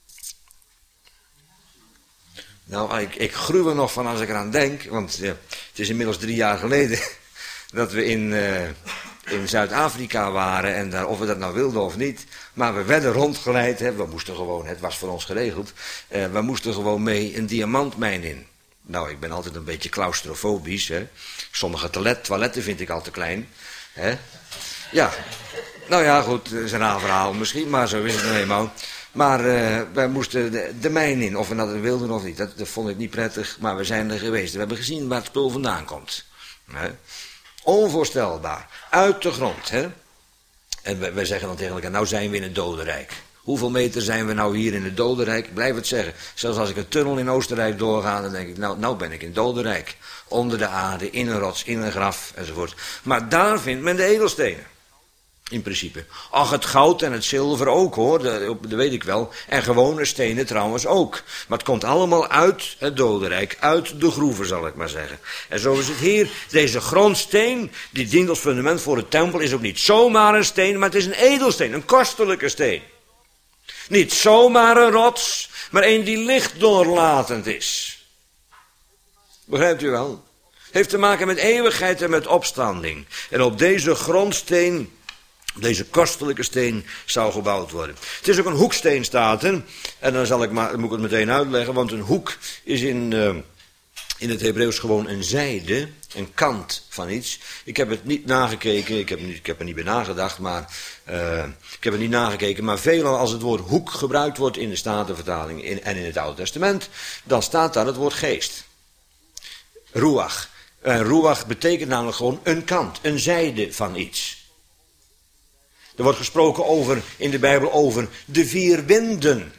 Nou, ik gruw er nog van als ik eraan denk, want het is inmiddels 3 jaar geleden dat we in Zuid-Afrika waren, en daar, of we dat nou wilden of niet, maar we werden rondgeleid, we moesten gewoon, het was voor ons geregeld, we moesten gewoon mee een diamantmijn in. Nou, ik ben altijd een beetje claustrofobisch, hè. Sommige toiletten vind ik al te klein, hè. Ja, nou ja, goed, dat is een raar verhaal misschien, maar zo is het nou eenmaal. Maar wij moesten de mijn in, of we dat wilden of niet, dat vond ik niet prettig, maar we zijn er geweest. We hebben gezien waar het spul vandaan komt. Hè? Onvoorstelbaar, uit de grond. Hè? En wij zeggen dan tegen elkaar, nou zijn we in het dodenrijk. Hoeveel meter zijn we nou hier in het dodenrijk? Ik blijf het zeggen. Zelfs als ik een tunnel in Oostenrijk doorga, dan denk ik, nou ben ik in het dodenrijk. Onder de aarde, in een rots, in een graf, enzovoort. Maar daar vindt men de edelstenen. In principe. Ach, het goud en het zilver ook hoor, dat weet ik wel. En gewone stenen trouwens ook. Maar het komt allemaal uit het dodenrijk, uit de groeven zal ik maar zeggen. En zo is het hier. Deze grondsteen, die dient als fundament voor de tempel, is ook niet zomaar een steen, maar het is een edelsteen, een kostelijke steen. Niet zomaar een rots, maar een die lichtdoorlatend is. Begrijpt u wel? Heeft te maken met eeuwigheid en met opstanding. En op deze grondsteen, deze kostelijke steen, zou gebouwd worden. Het is ook een hoeksteen, staat er. En dan moet ik het meteen uitleggen, want een hoek is in het Hebreeuws gewoon een zijde, een kant van iets. Ik heb het niet nagekeken, ik heb er niet bij nagedacht, maar ik heb het niet nagekeken. Maar veelal als het woord hoek gebruikt wordt in de Statenvertaling en in het Oude Testament, dan staat daar het woord geest. Ruach. Ruach betekent namelijk gewoon een kant, een zijde van iets. Er wordt gesproken in de Bijbel over de 4 winden.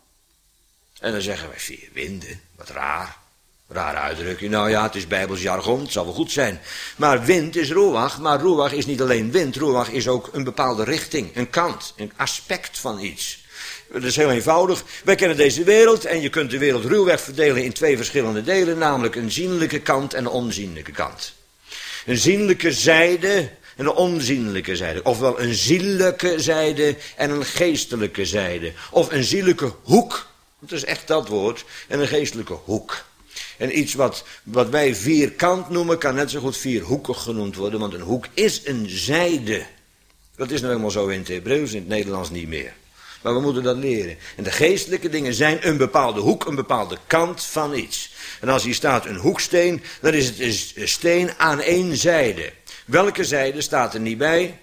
En dan zeggen wij 4 winden, wat raar. Rare uitdrukking. Nou ja, het is Bijbels jargon, het zal wel goed zijn. Maar wind is ruach, maar ruach is niet alleen wind. Ruach is ook een bepaalde richting, een kant, een aspect van iets. Dat is heel eenvoudig. Wij kennen deze wereld en je kunt de wereld ruwweg verdelen in 2 verschillende delen, namelijk een zienlijke kant en een onzienlijke kant. Een zienlijke zijde en een onzienlijke zijde. Ofwel een zienlijke zijde en een geestelijke zijde. Of een zienlijke hoek, dat is echt dat woord, en een geestelijke hoek. En iets wat wij vierkant noemen, kan net zo goed vierhoekig genoemd worden, want een hoek is een zijde. Dat is nou helemaal zo in het Hebreeuws, in het Nederlands niet meer. Maar we moeten dat leren. En de geestelijke dingen zijn een bepaalde hoek, een bepaalde kant van iets. En als hier staat een hoeksteen, dan is het een steen aan 1 zijde. Welke zijde staat er niet bij?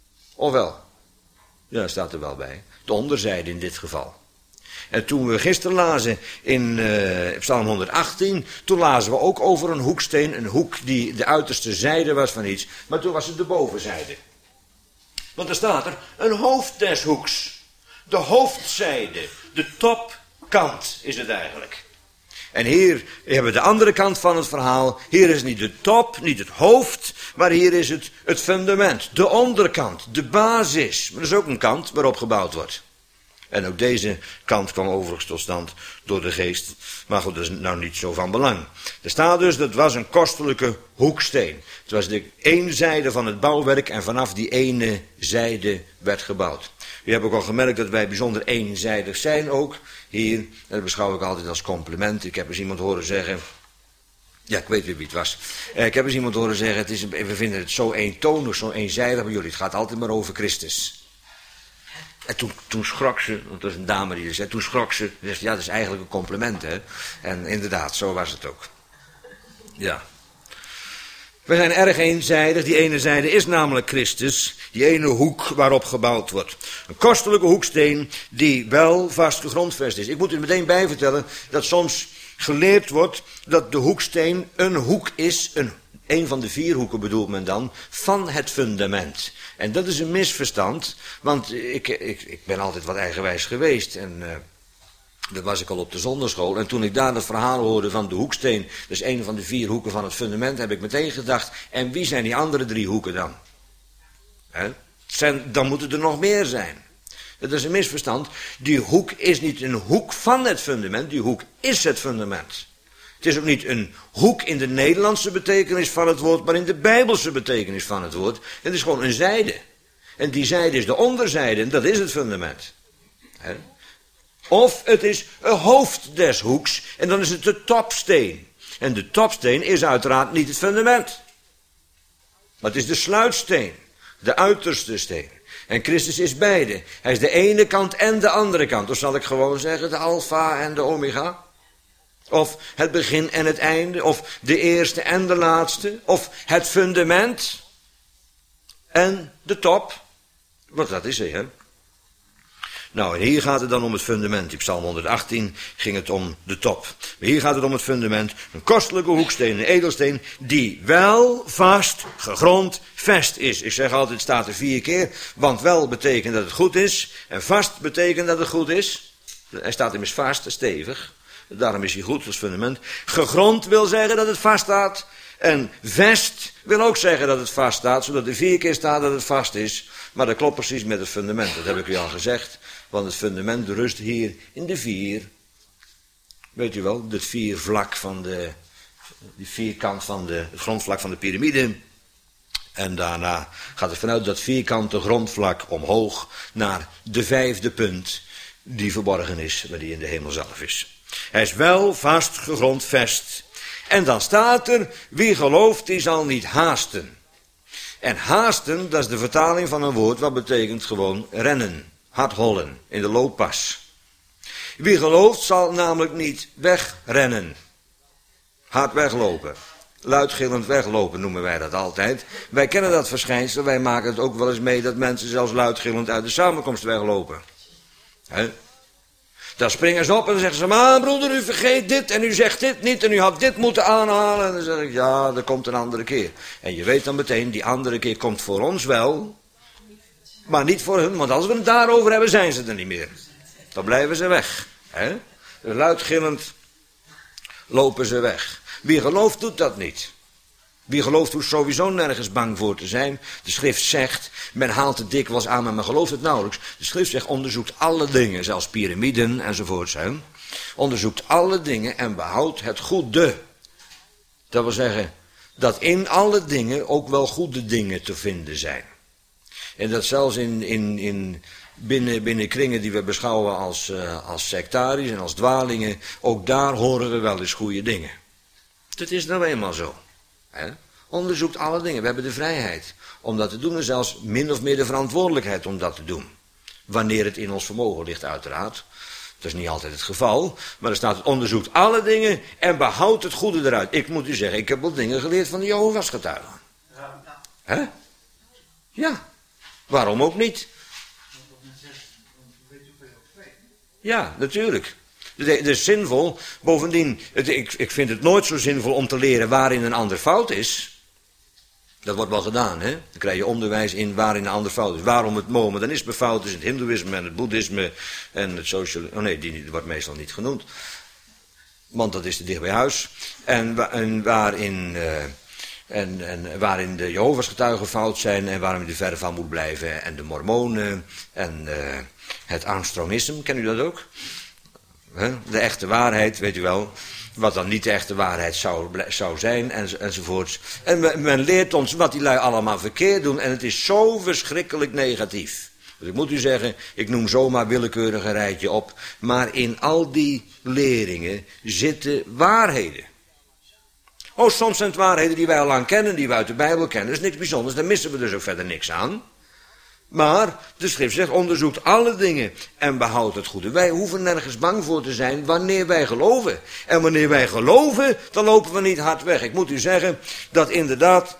Of wel? Ja, staat er wel bij. De onderzijde in dit geval. En toen we gisteren lazen in Psalm 118, toen lazen we ook over een hoeksteen, een hoek die de uiterste zijde was van iets. Maar toen was het de bovenzijde. Want er staat er een hoofd des hoeks. De hoofdzijde, de topkant is het eigenlijk. En hier hebben we de andere kant van het verhaal. Hier is niet de top, niet het hoofd, maar hier is het fundament, de onderkant, de basis. Maar dat is ook een kant waarop gebouwd wordt. En ook deze kant kwam overigens tot stand door de geest. Maar goed, dat is nou niet zo van belang. Er staat dus, dat was een kostelijke hoeksteen. Het was de 1 zijde van het bouwwerk en vanaf die ene zijde werd gebouwd. U hebt ook al gemerkt dat wij bijzonder eenzijdig zijn ook. Hier, en dat beschouw ik altijd als compliment. Ik heb eens iemand horen zeggen, ja, ik weet weer wie het was. Ik heb eens iemand horen zeggen, we vinden het zo eentonig, zo eenzijdig bij jullie. Het gaat altijd maar over Christus. En toen schrok ze, want dat is een dame die zei, toen schrok ze. Ze zegt, ja, dat is eigenlijk een compliment, hè. En inderdaad, zo was het ook. Ja. We zijn erg eenzijdig. Die ene zijde is namelijk Christus. Die ene hoek waarop gebouwd wordt. Een kostelijke hoeksteen die wel vast gegrondvest is. Ik moet er meteen bij vertellen dat soms geleerd wordt dat de hoeksteen een hoek is. Een van de 4 hoeken bedoelt men dan, van het fundament. En dat is een misverstand, want ik ben altijd wat eigenwijs geweest. En dat was ik al op de zonderschool. En toen ik daar het verhaal hoorde van de hoeksteen, dus een van de 4 hoeken van het fundament, heb ik meteen gedacht, en wie zijn die andere 3 hoeken dan? Dan moeten er nog meer zijn. Dat is een misverstand. Die hoek is niet een hoek van het fundament, die hoek is het fundament. Het is ook niet een hoek in de Nederlandse betekenis van het woord, maar in de Bijbelse betekenis van het woord. Het is gewoon een zijde. En die zijde is de onderzijde en dat is het fundament. Of het is een hoofd des hoeks en dan is het de topsteen. En de topsteen is uiteraard niet het fundament. Maar het is de sluitsteen, de uiterste steen. En Christus is beide. Hij is de ene kant en de andere kant. Of zal ik gewoon zeggen de alfa en de omega? Of het begin en het einde, of de eerste en de laatste, of het fundament en de top. Want dat is hij, hè. Nou, en hier gaat het dan om het fundament. In Psalm 118 ging het om de top. Maar hier gaat het om het fundament. Een kostelijke hoeksteen, een edelsteen, die wel vast gegrondvest is. Ik zeg altijd, het staat er 4 keer, want wel betekent dat het goed is, en vast betekent dat het goed is. Hij staat immers vast, stevig. Daarom is hij goed als fundament. Gegrond wil zeggen dat het vaststaat. En vest wil ook zeggen dat het vaststaat, zodat er 4 keer staat dat het vast is. Maar dat klopt precies met het fundament, dat heb ik u al gezegd. Want het fundament rust hier in de 4. Weet u wel, het 4-vlak van die vierkant van het grondvlak van de piramide. En daarna gaat het vanuit dat vierkante grondvlak omhoog naar de 5e punt die verborgen is, maar die in de hemel zelf is. Hij is wel vast gegrondvest. En dan staat er, wie gelooft die zal niet haasten. En haasten, dat is de vertaling van een woord wat betekent gewoon rennen, hard hollen, in de looppas. Wie gelooft zal namelijk niet wegrennen, hard weglopen. Luidgillend weglopen noemen wij dat altijd. Wij kennen dat verschijnsel, wij maken het ook wel eens mee dat mensen zelfs luidgillend uit de samenkomst weglopen. Dan springen ze op en dan zeggen ze, maar broeder, u vergeet dit en u zegt dit niet en u had dit moeten aanhalen. En dan zeg ik, ja, dat komt een andere keer. En je weet dan meteen, die andere keer komt voor ons wel, maar niet voor hun, want als we het daarover hebben, zijn ze er niet meer. Dan blijven ze weg. Dus luidgillend lopen ze weg. Wie gelooft doet dat niet. Wie gelooft hoeft sowieso nergens bang voor te zijn. De schrift zegt, men haalt het dikwijls aan, maar men gelooft het nauwelijks. De schrift zegt, onderzoekt alle dingen, zelfs piramiden enzovoort zijn. Onderzoekt alle dingen en behoudt het goede. Dat wil zeggen, dat in alle dingen ook wel goede dingen te vinden zijn. En dat zelfs binnen kringen die we beschouwen als sectarisch en als dwalingen, ook daar horen we wel eens goede dingen. Dat is nou eenmaal zo. Onderzoekt alle dingen. We hebben de vrijheid om dat te doen en zelfs min of meer de verantwoordelijkheid om dat te doen. Wanneer het in ons vermogen ligt uiteraard. Dat is niet altijd het geval. Maar er staat, het onderzoekt alle dingen en behoudt het goede eruit. Ik moet u zeggen, ik heb wel dingen geleerd van de Jehovah's getuigen. Ja. Waarom ook niet? Ja, natuurlijk. Het is zinvol. Bovendien, ik vind het nooit zo zinvol om te leren waarin een ander fout is. Dat wordt wel gedaan, hè. Dan krijg je onderwijs in waarin een ander fout is. Waarom het Mohammedanisme fout is, het hindoeïsme en het boeddhisme en het socialisme. Oh nee, die wordt meestal niet genoemd. Want dat is te dicht bij huis. En waarin de Jehovah's getuigen fout zijn en waarom je er verder van moet blijven. En de mormonen en het Armstrongisme, ken u dat ook? De echte waarheid, weet u wel, wat dan niet de echte waarheid zou zijn enzovoorts. En men leert ons wat die lui allemaal verkeerd doen en het is zo verschrikkelijk negatief. Dus ik moet u zeggen, ik noem zomaar willekeurig een rijtje op, maar in al die leringen zitten waarheden. Oh, soms zijn het waarheden die wij al lang kennen, die we uit de Bijbel kennen, dat is niks bijzonders, daar missen we dus ook verder niks aan. Maar de schrift zegt, onderzoekt alle dingen en behoudt het goede. Wij hoeven nergens bang voor te zijn wanneer wij geloven. En wanneer wij geloven, dan lopen we niet hard weg. Ik moet u zeggen dat inderdaad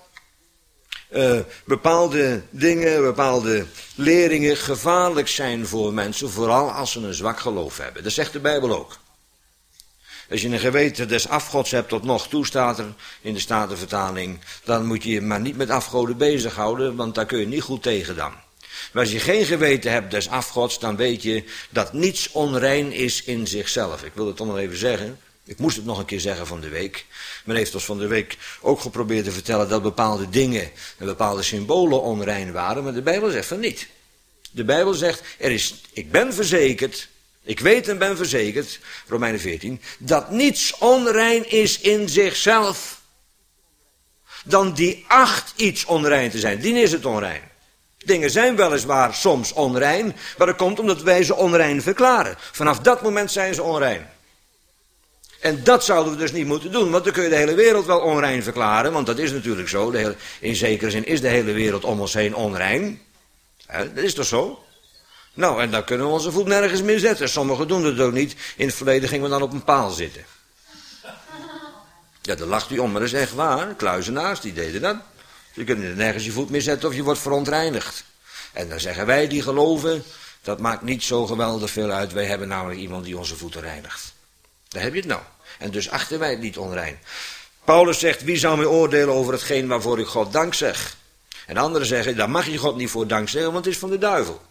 bepaalde dingen, bepaalde leringen gevaarlijk zijn voor mensen. Vooral als ze een zwak geloof hebben. Dat zegt de Bijbel ook. Als je een geweten des afgods hebt tot nog toe, staat er in de Statenvertaling, dan moet je je maar niet met afgoden bezighouden, want daar kun je niet goed tegen dan. Maar als je geen geweten hebt des afgods, dan weet je dat niets onrein is in zichzelf. Ik wil het toch nog even zeggen. Ik moest het nog een keer zeggen van de week. Men heeft ons van de week ook geprobeerd te vertellen dat bepaalde dingen en bepaalde symbolen onrein waren, maar de Bijbel zegt van niet. De Bijbel zegt, ik ben verzekerd, ik weet en ben verzekerd, Romeinen 14, dat niets onrein is in zichzelf. Dan die acht iets onrein te zijn, die is het onrein. Dingen zijn weliswaar soms onrein, maar dat komt omdat wij ze onrein verklaren. Vanaf dat moment zijn ze onrein. En dat zouden we dus niet moeten doen, want dan kun je de hele wereld wel onrein verklaren, want dat is natuurlijk zo. In zekere zin is de hele wereld om ons heen onrein. Dat is toch zo? Nou, en dan kunnen we onze voet nergens meer zetten. Sommigen doen het ook niet. In het verleden gingen we dan op een paal zitten. Ja, daar lacht u om, maar dat is echt waar. Kluizenaars, die deden dat. Je kunt er nergens je voet meer zetten of je wordt verontreinigd. En dan zeggen wij die geloven, dat maakt niet zo geweldig veel uit. Wij hebben namelijk iemand die onze voeten reinigt. Daar heb je het nou. En dus achten wij het niet onrein. Paulus zegt, wie zou mij oordelen over hetgeen waarvoor ik God dank zeg? En anderen zeggen, daar mag je God niet voor dank zeggen, want het is van de duivel.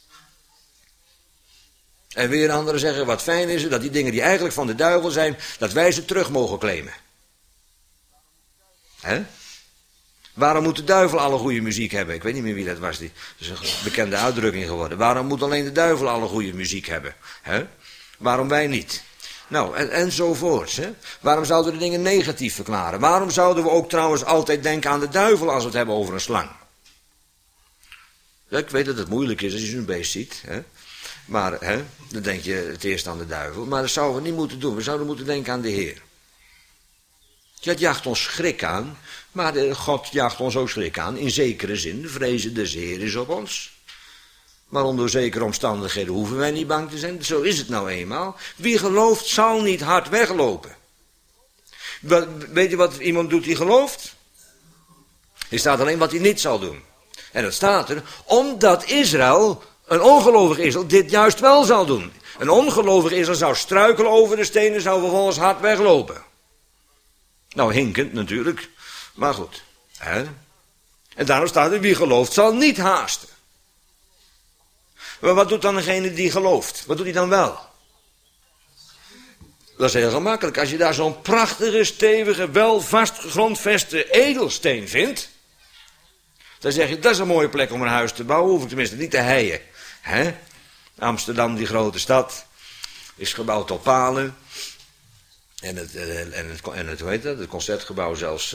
En weer anderen zeggen, wat fijn is het dat die dingen die eigenlijk van de duivel zijn, dat wij ze terug mogen claimen. Hè? Waarom moet de duivel alle goede muziek hebben? Ik weet niet meer wie dat was. Dat is een bekende uitdrukking geworden. Waarom moet alleen de duivel alle goede muziek hebben? Hè? Waarom wij niet? Nou, enzovoorts. Hè? Waarom zouden we de dingen negatief verklaren? Waarom zouden we ook trouwens altijd denken aan de duivel als we het hebben over een slang? Ja, ik weet dat het moeilijk is als je zo'n beest ziet. Hè? Maar dan denk je het eerst aan de duivel. Maar dat zouden we niet moeten doen. We zouden moeten denken aan de Heer. Dat jaagt ons schrik aan. Maar God jaagt ons ook schrik aan. In zekere zin, de vrezen des Heer is op ons. Maar onder zekere omstandigheden hoeven wij niet bang te zijn. Zo is het nou eenmaal. Wie gelooft zal niet hard weglopen. Weet je wat iemand doet die gelooft? Er staat alleen wat hij niet zal doen. En dat staat er, omdat Israël, een ongelovig Israël, dit juist wel zal doen. Een ongelovig Israël zou struikelen over de stenen, zou vervolgens hard weglopen. Nou, hinkend natuurlijk, maar goed. Hè? En daarom staat er, wie gelooft zal niet haasten. Maar wat doet dan degene die gelooft? Wat doet hij dan wel? Dat is heel gemakkelijk. Als je daar zo'n prachtige, stevige, wel vastgegrondveste edelsteen vindt, dan zeg je, dat is een mooie plek om een huis te bouwen, hoef ik tenminste niet te heien. Hè? Amsterdam, die grote stad, is gebouwd op palen. En het hoe heet dat? Het Concertgebouw zelfs.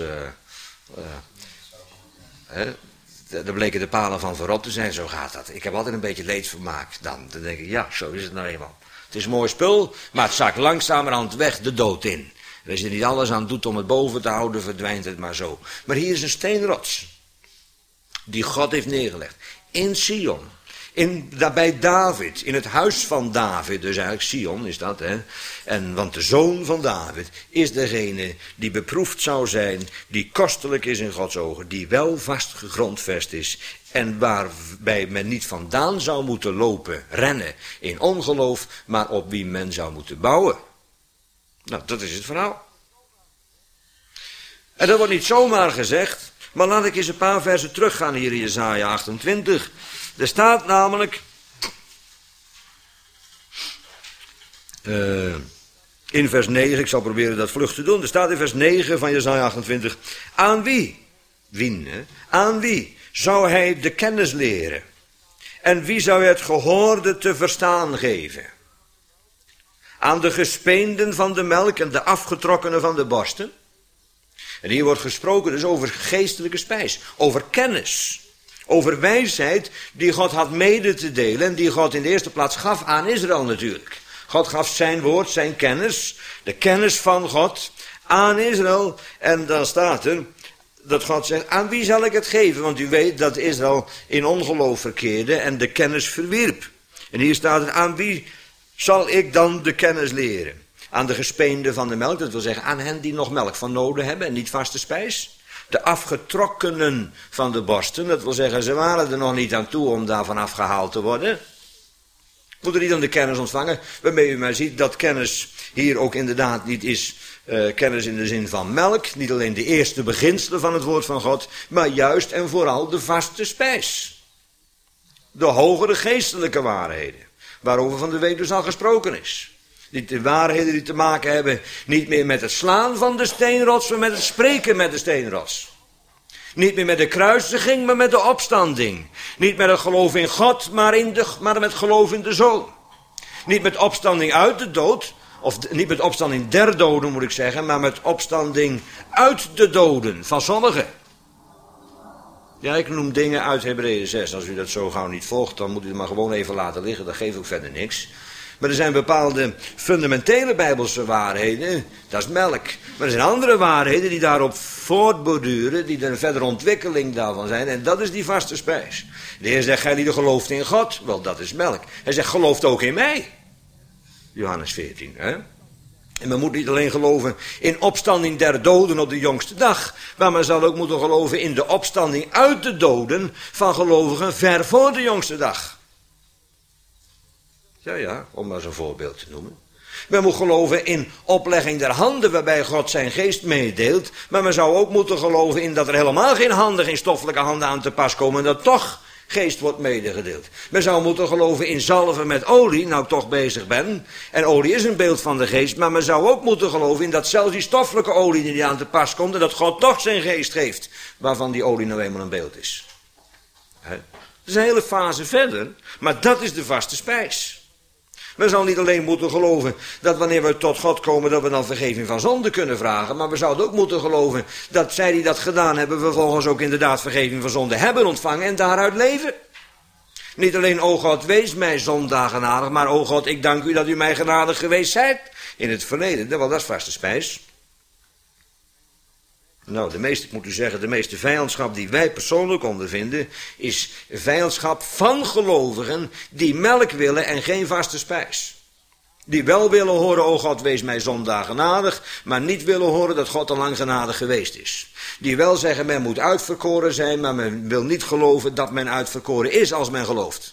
Daar bleken de palen van verrot te zijn, zo gaat dat. Ik heb altijd een beetje leedvermaak dan. Dan denk ik, ja, zo is het nou eenmaal. Het is een mooi spul, maar het zakt langzamerhand weg de dood in. En als je er niet alles aan doet om het boven te houden, verdwijnt het maar zo. Maar hier is een steenrots die God heeft neergelegd. In Sion. Bij David, in het huis van David, dus eigenlijk Sion is dat, hè. Want de zoon van David is degene die beproefd zou zijn, die kostelijk is in Gods ogen, die wel vast gegrondvest is en waarbij men niet vandaan zou moeten lopen, rennen in ongeloof, maar op wie men zou moeten bouwen. Nou, dat is het verhaal. En dat wordt niet zomaar gezegd, maar laat ik eens een paar versen teruggaan hier in Jesaja 28. Er staat namelijk in vers 9, ik zal proberen dat vlug te doen. Er staat in vers 9 van Jesaja 28. Aan wie zou hij de kennis leren? En wie zou hij het gehoorde te verstaan geven? Aan de gespeenden van de melk en de afgetrokkenen van de borsten? En hier wordt gesproken dus over geestelijke spijs, over kennis. Over wijsheid die God had mede te delen en die God in de eerste plaats gaf aan Israël natuurlijk. God gaf zijn woord, zijn kennis, de kennis van God aan Israël. En dan staat er, dat God zegt, aan wie zal ik het geven? Want u weet dat Israël in ongeloof verkeerde en de kennis verwierp. En hier staat het, aan wie zal ik dan de kennis leren? Aan de gespeenden van de melk, dat wil zeggen aan hen die nog melk van noden hebben en niet vaste spijs. De afgetrokkenen van de borsten, dat wil zeggen ze waren er nog niet aan toe om daarvan afgehaald te worden. Moeten die dan de kennis ontvangen? Waarmee u maar ziet dat kennis hier ook inderdaad niet is kennis in de zin van melk. Niet alleen de eerste beginselen van het woord van God, maar juist en vooral de vaste spijs. De hogere geestelijke waarheden, waarover van de week dus al gesproken is. De waarheden die te maken hebben niet meer met het slaan van de steenrots, maar met het spreken met de steenrots. Niet meer met de kruisiging, maar met de opstanding. Niet met het geloof in God, maar met geloof in de Zoon. Niet met opstanding uit de dood, of niet met opstanding der doden moet ik zeggen, maar met opstanding uit de doden van sommigen. Ja, ik noem dingen uit Hebreeën 6. Als u dat zo gauw niet volgt, dan moet u het maar gewoon even laten liggen. Dat geeft ook verder niks. Maar er zijn bepaalde fundamentele bijbelse waarheden, dat is melk. Maar er zijn andere waarheden die daarop voortborduren, die een verdere ontwikkeling daarvan zijn. En dat is die vaste spijs. De Heer zegt, gij die gelooft in God, wel dat is melk. Hij zegt, gelooft ook in mij. Johannes 14, hè. En men moet niet alleen geloven in opstanding der doden op de jongste dag, maar men zal ook moeten geloven in de opstanding uit de doden van gelovigen ver voor de jongste dag. Ja, om maar zo'n voorbeeld te noemen. Men moet geloven in oplegging der handen waarbij God zijn geest meedeelt, maar men zou ook moeten geloven in dat er helemaal geen stoffelijke handen aan te pas komen en dat toch geest wordt medegedeeld. Men zou moeten geloven in zalven met olie, nou ik toch bezig ben. En olie is een beeld van de geest, maar men zou ook moeten geloven in dat zelfs die stoffelijke olie die aan te pas komt en dat God toch zijn geest geeft, waarvan die olie nou eenmaal een beeld is. Dat is een hele fase verder, maar dat is de vaste spijs. Men zal niet alleen moeten geloven dat wanneer we tot God komen, dat we dan vergeving van zonde kunnen vragen. Maar we zouden ook moeten geloven dat zij die dat gedaan hebben, vervolgens ook inderdaad vergeving van zonde hebben ontvangen en daaruit leven. Niet alleen, o God, wees mij zondaar genadig, maar o God, ik dank u dat u mij genadig geweest zijt in het verleden. Dat is vaste spijs. Nou, ik moet u zeggen, de meeste vijandschap die wij persoonlijk ondervinden, is vijandschap van gelovigen die melk willen en geen vaste spijs. Die wel willen horen, o God, wees mij zondaar genadig, maar niet willen horen dat God al lang genadig geweest is. Die wel zeggen, men moet uitverkoren zijn, maar men wil niet geloven dat men uitverkoren is als men gelooft.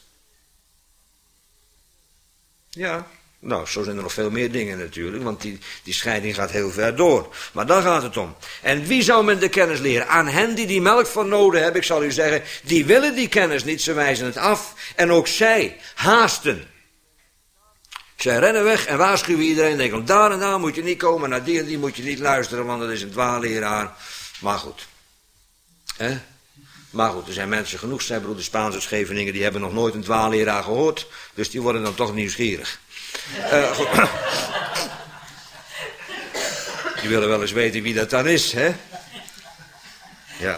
Ja. Nou, zo zijn er nog veel meer dingen natuurlijk, want die scheiding gaat heel ver door. Maar dan gaat het om. En wie zou men de kennis leren? Aan hen die melk van noden hebben, ik zal u zeggen, die willen die kennis niet, ze wijzen het af. En ook zij haasten. Zij rennen weg en waarschuwen iedereen, denken, daar en daar moet je niet komen, naar die en die moet je niet luisteren, want dat is een dwaalleraar. Maar goed. Maar goed, er zijn mensen genoeg, zijn broeder Spaans uit Scheveningen, die hebben nog nooit een dwaalleraar gehoord, dus die worden dan toch nieuwsgierig. Die willen wel eens weten wie dat dan is, hè? Ja.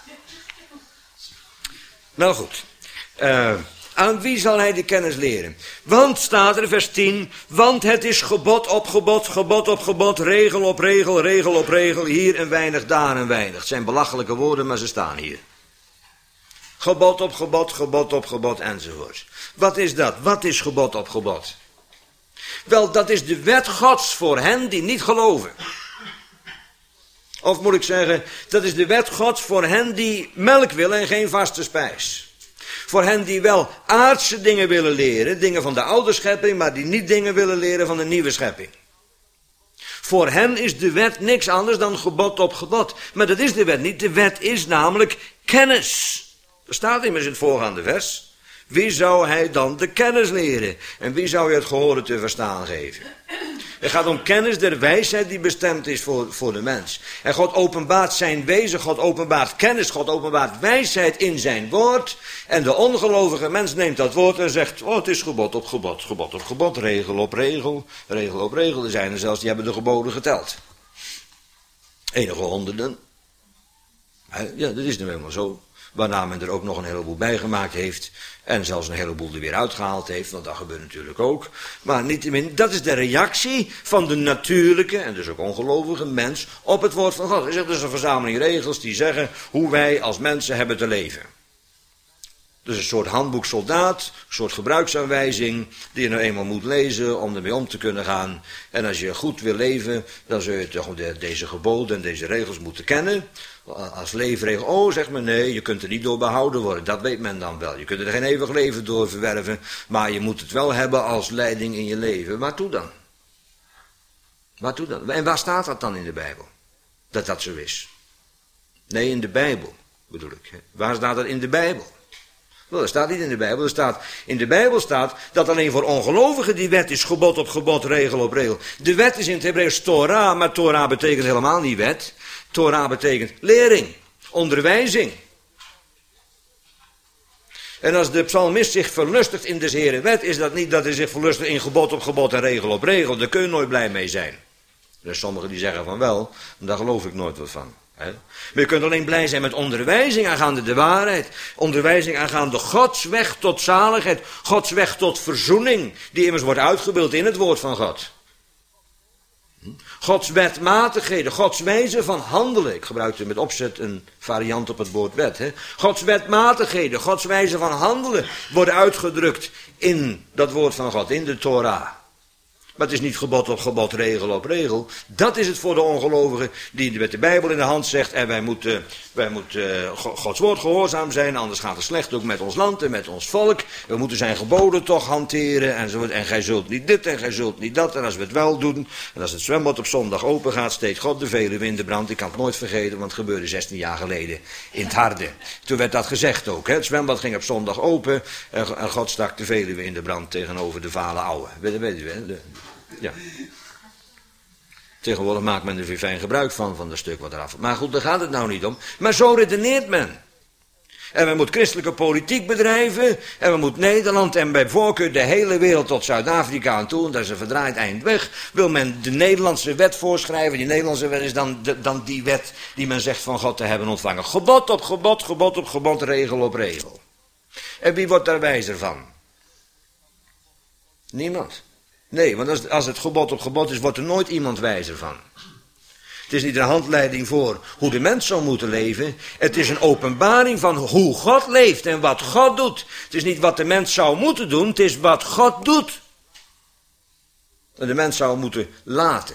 Nou goed. Aan wie zal hij de kennis leren? Want, staat er vers 10, want het is gebod op gebod, gebod op gebod, regel op regel, regel op regel, hier een weinig, daar een weinig. Het zijn belachelijke woorden, maar ze staan hier. Gebod op gebod, gebod op gebod, enzovoort. Wat is dat? Wat is gebod op gebod? Wel, dat is de wet Gods voor hen die niet geloven. Of moet ik zeggen, dat is de wet Gods voor hen die melk willen en geen vaste spijs. Voor hen die wel aardse dingen willen leren, dingen van de oude schepping, maar die niet dingen willen leren van de nieuwe schepping. Voor hen is de wet niks anders dan gebod op gebod. Maar dat is de wet niet. De wet is namelijk kennis. Dat staat immers in het voorgaande vers. Wie zou hij dan de kennis leren? En wie zou je het gehoor te verstaan geven? Het gaat om kennis der wijsheid die bestemd is voor de mens. En God openbaart zijn wezen, God openbaart kennis, God openbaart wijsheid in zijn woord. En de ongelovige mens neemt dat woord en zegt, het is gebod op gebod, gebod op gebod, regel op regel, regel op regel. Er zijn er zelfs die hebben de geboden geteld. Enige honderden. Ja, dat is nu helemaal zo. Waarna men er ook nog een heleboel bij gemaakt heeft. En zelfs een heleboel er weer uitgehaald heeft, want dat gebeurt natuurlijk ook. Maar niettemin, dat is de reactie van de natuurlijke, en dus ook ongelovige mens, op het woord van God. Hij zegt, dat is een verzameling regels die zeggen hoe wij als mensen hebben te leven. Dus een soort handboek soldaat, een soort gebruiksaanwijzing die je nou eenmaal moet lezen om ermee om te kunnen gaan. En als je goed wil leven, dan zul je toch deze geboden en deze regels moeten kennen. Als leefregel, oh zegt men nee, je kunt er niet door behouden worden, dat weet men dan wel. Je kunt er geen eeuwig leven door verwerven, maar je moet het wel hebben als leiding in je leven. Waartoe dan? Waartoe dan? En waar staat dat dan in de Bijbel? Dat dat zo is? Nee, in de Bijbel bedoel ik. Waar staat dat in de Bijbel? Wel, dat staat niet in de Bijbel. In de Bijbel staat dat alleen voor ongelovigen die wet is gebod op gebod, regel op regel. De wet is in het Hebreeuws Torah, maar Torah betekent helemaal niet wet. Torah betekent lering, onderwijzing. En als de psalmist zich verlustigt in des Heeren wet, is dat niet dat hij zich verlustigt in gebod op gebod en regel op regel. Daar kun je nooit blij mee zijn. Er zijn sommigen die zeggen van wel, maar daar geloof ik nooit wat van. Maar je kunt alleen blij zijn met onderwijzing aangaande de waarheid. Onderwijzing aangaande Gods weg tot zaligheid. Gods weg tot verzoening. Die immers wordt uitgebeeld in het woord van God. Gods wetmatigheden. Gods wijze van handelen. Ik gebruikte met opzet een variant op het woord wet. Gods wetmatigheden. Gods wijze van handelen worden uitgedrukt in dat woord van God. In de Torah. Maar het is niet gebod op gebod, regel op regel. Dat is het voor de ongelovigen die met de Bijbel in de hand zegt. En wij moeten Gods woord gehoorzaam zijn. Anders gaat het slecht ook met ons land en met ons volk. We moeten zijn geboden toch hanteren. En gij zult niet dit en gij zult niet dat. En als we het wel doen. En als het zwembad op zondag open gaat. Steekt God de Veluwe in de brand. Ik kan het nooit vergeten. Want het gebeurde 16 jaar geleden in het Harde. Toen werd dat gezegd ook. Het zwembad ging op zondag open. En God stak de Veluwe in de brand tegenover de Vale Ouwe. Weet u hè? Ja. Tegenwoordig maakt men er weer fijn gebruik van dat stuk wat eraf. Maar goed, daar gaat het nou niet om. Maar zo redeneert men. En men moet christelijke politiek bedrijven. En men moet Nederland en bij voorkeur de hele wereld tot Zuid-Afrika aan toe. En dat is een verdraaid eind weg. Wil men de Nederlandse wet voorschrijven. Die Nederlandse wet is dan die wet die men zegt van God te hebben ontvangen. Gebod op gebod, gebod op gebod, regel op regel. En wie wordt daar wijzer van? Niemand. Nee, want als het gebod op gebod is, wordt er nooit iemand wijzer van. Het is niet een handleiding voor hoe de mens zou moeten leven. Het is een openbaring van hoe God leeft en wat God doet. Het is niet wat de mens zou moeten doen, het is wat God doet. En de mens zou moeten laten.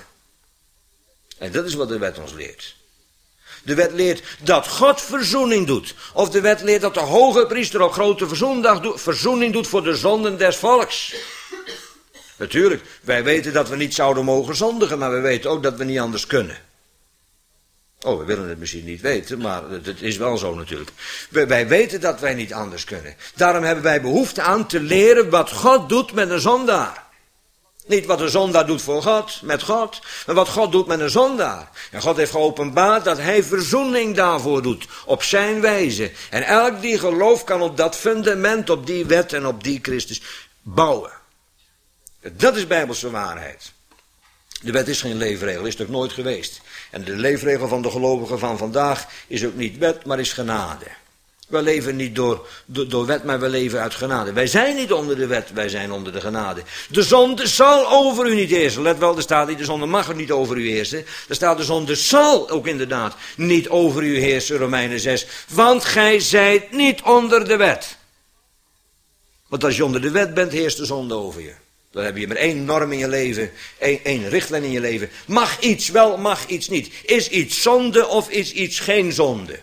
En dat is wat de wet ons leert. De wet leert dat God verzoening doet. Of de wet leert dat de hoge priester op grote verzoening doet voor de zonden des volks. Natuurlijk, wij weten dat we niet zouden mogen zondigen, maar we weten ook dat we niet anders kunnen. Oh, we willen het misschien niet weten, maar het is wel zo natuurlijk. Wij weten dat wij niet anders kunnen. Daarom hebben wij behoefte aan te leren wat God doet met een zondaar. Niet wat een zondaar doet voor God, met God, maar wat God doet met een zondaar. En God heeft geopenbaard dat hij verzoening daarvoor doet, op zijn wijze. En elk die gelooft kan op dat fundament, op die wet en op die Christus bouwen. Dat is bijbelse waarheid. De wet is geen leefregel, is het ook nooit geweest. En de leefregel van de gelovigen van vandaag is ook niet wet, maar is genade. We leven niet door wet, maar we leven uit genade. Wij zijn niet onder de wet, wij zijn onder de genade. De zonde zal over u niet heersen. Let wel, er staat niet, de zonde mag er niet over u heersen. Er staat, de zonde zal ook inderdaad niet over u heersen, Romeinen 6. Want gij zijt niet onder de wet. Want als je onder de wet bent, heerst de zonde over je. Dan heb je maar één norm in je leven, één richtlijn in je leven. Mag iets wel, mag iets niet. Is iets zonde of is iets geen zonde?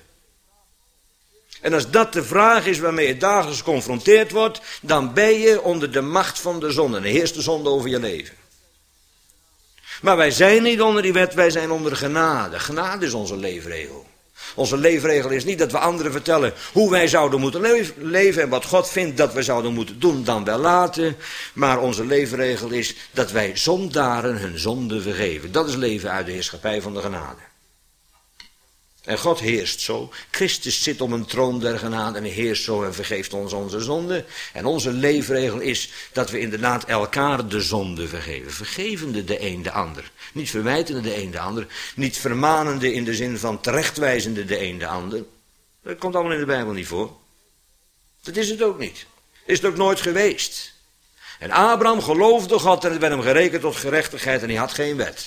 En als dat de vraag is waarmee je dagelijks geconfronteerd wordt, dan ben je onder de macht van de zonde. En dan heerst de zonde over je leven. Maar wij zijn niet onder die wet, wij zijn onder genade. Genade is onze leefregel. Onze leefregel is niet dat we anderen vertellen hoe wij zouden moeten leven en wat God vindt dat we zouden moeten doen dan wel laten. Maar onze leefregel is dat wij zondaren hun zonde vergeven. Dat is leven uit de heerschappij van de genade. En God heerst zo. Christus zit op een troon der genade en heerst zo en vergeeft ons onze zonde. En onze leefregel is dat we inderdaad elkaar de zonde vergeven. Vergevende de een de ander. Niet verwijtende de een de ander. Niet vermanende in de zin van terechtwijzende de een de ander. Dat komt allemaal in de Bijbel niet voor. Dat is het ook niet. Is het ook nooit geweest. En Abraham geloofde God en het werd hem gerekend tot gerechtigheid en hij had geen wet.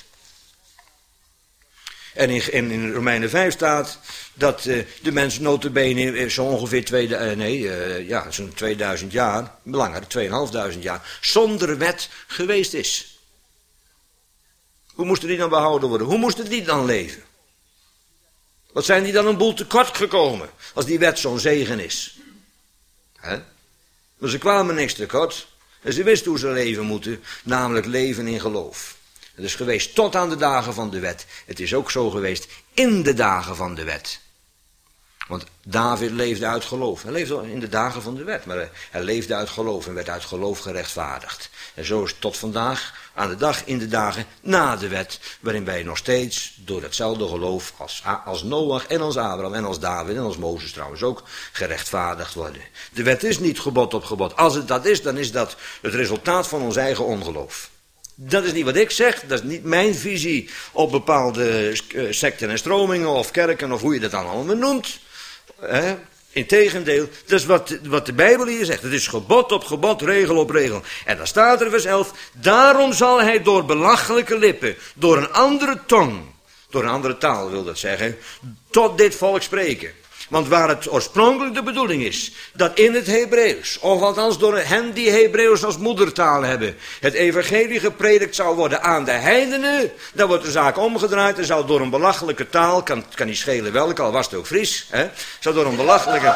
En in Romeinen 5 staat dat de mens nota bene zo ongeveer zo'n 2000 jaar, langer, 2500 jaar, zonder wet geweest is. Hoe moesten die dan behouden worden? Hoe moesten die dan leven? Wat zijn die dan een boel tekort gekomen, als die wet zo'n zegen is? Maar ze kwamen niks tekort. En ze wisten hoe ze leven moeten, namelijk leven in geloof. Het is geweest tot aan de dagen van de wet. Het is ook zo geweest in de dagen van de wet. Want David leefde uit geloof. Hij leefde in de dagen van de wet, maar hij leefde uit geloof en werd uit geloof gerechtvaardigd. En zo is het tot vandaag, aan de dag in de dagen na de wet, waarin wij nog steeds door hetzelfde geloof als Noach en als Abraham en als David en als Mozes trouwens ook gerechtvaardigd worden. De wet is niet gebod op gebod. Als het dat is, dan is dat het resultaat van ons eigen ongeloof. Dat is niet wat ik zeg, dat is niet mijn visie op bepaalde secten en stromingen of kerken of hoe je dat dan allemaal noemt. Integendeel, dat is wat de Bijbel hier zegt. Het is gebod op gebod, regel op regel. En dan staat er vers 11, daarom zal hij door belachelijke lippen, door een andere tong, door een andere taal wil dat zeggen, tot dit volk spreken. Want waar het oorspronkelijk de bedoeling is, dat in het Hebreeuws, of althans door hen die Hebreeuws als moedertaal hebben, het evangelie gepredikt zou worden aan de heidenen, dan wordt de zaak omgedraaid en zou door een belachelijke taal, kan niet schelen welke, al was het ook Fries, zou door een belachelijke...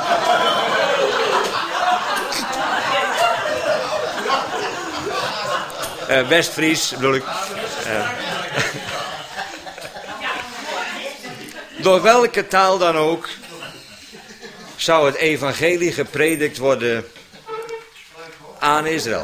West-Fries bedoel ik. Door welke taal dan ook zou het evangelie gepredikt worden aan Israël.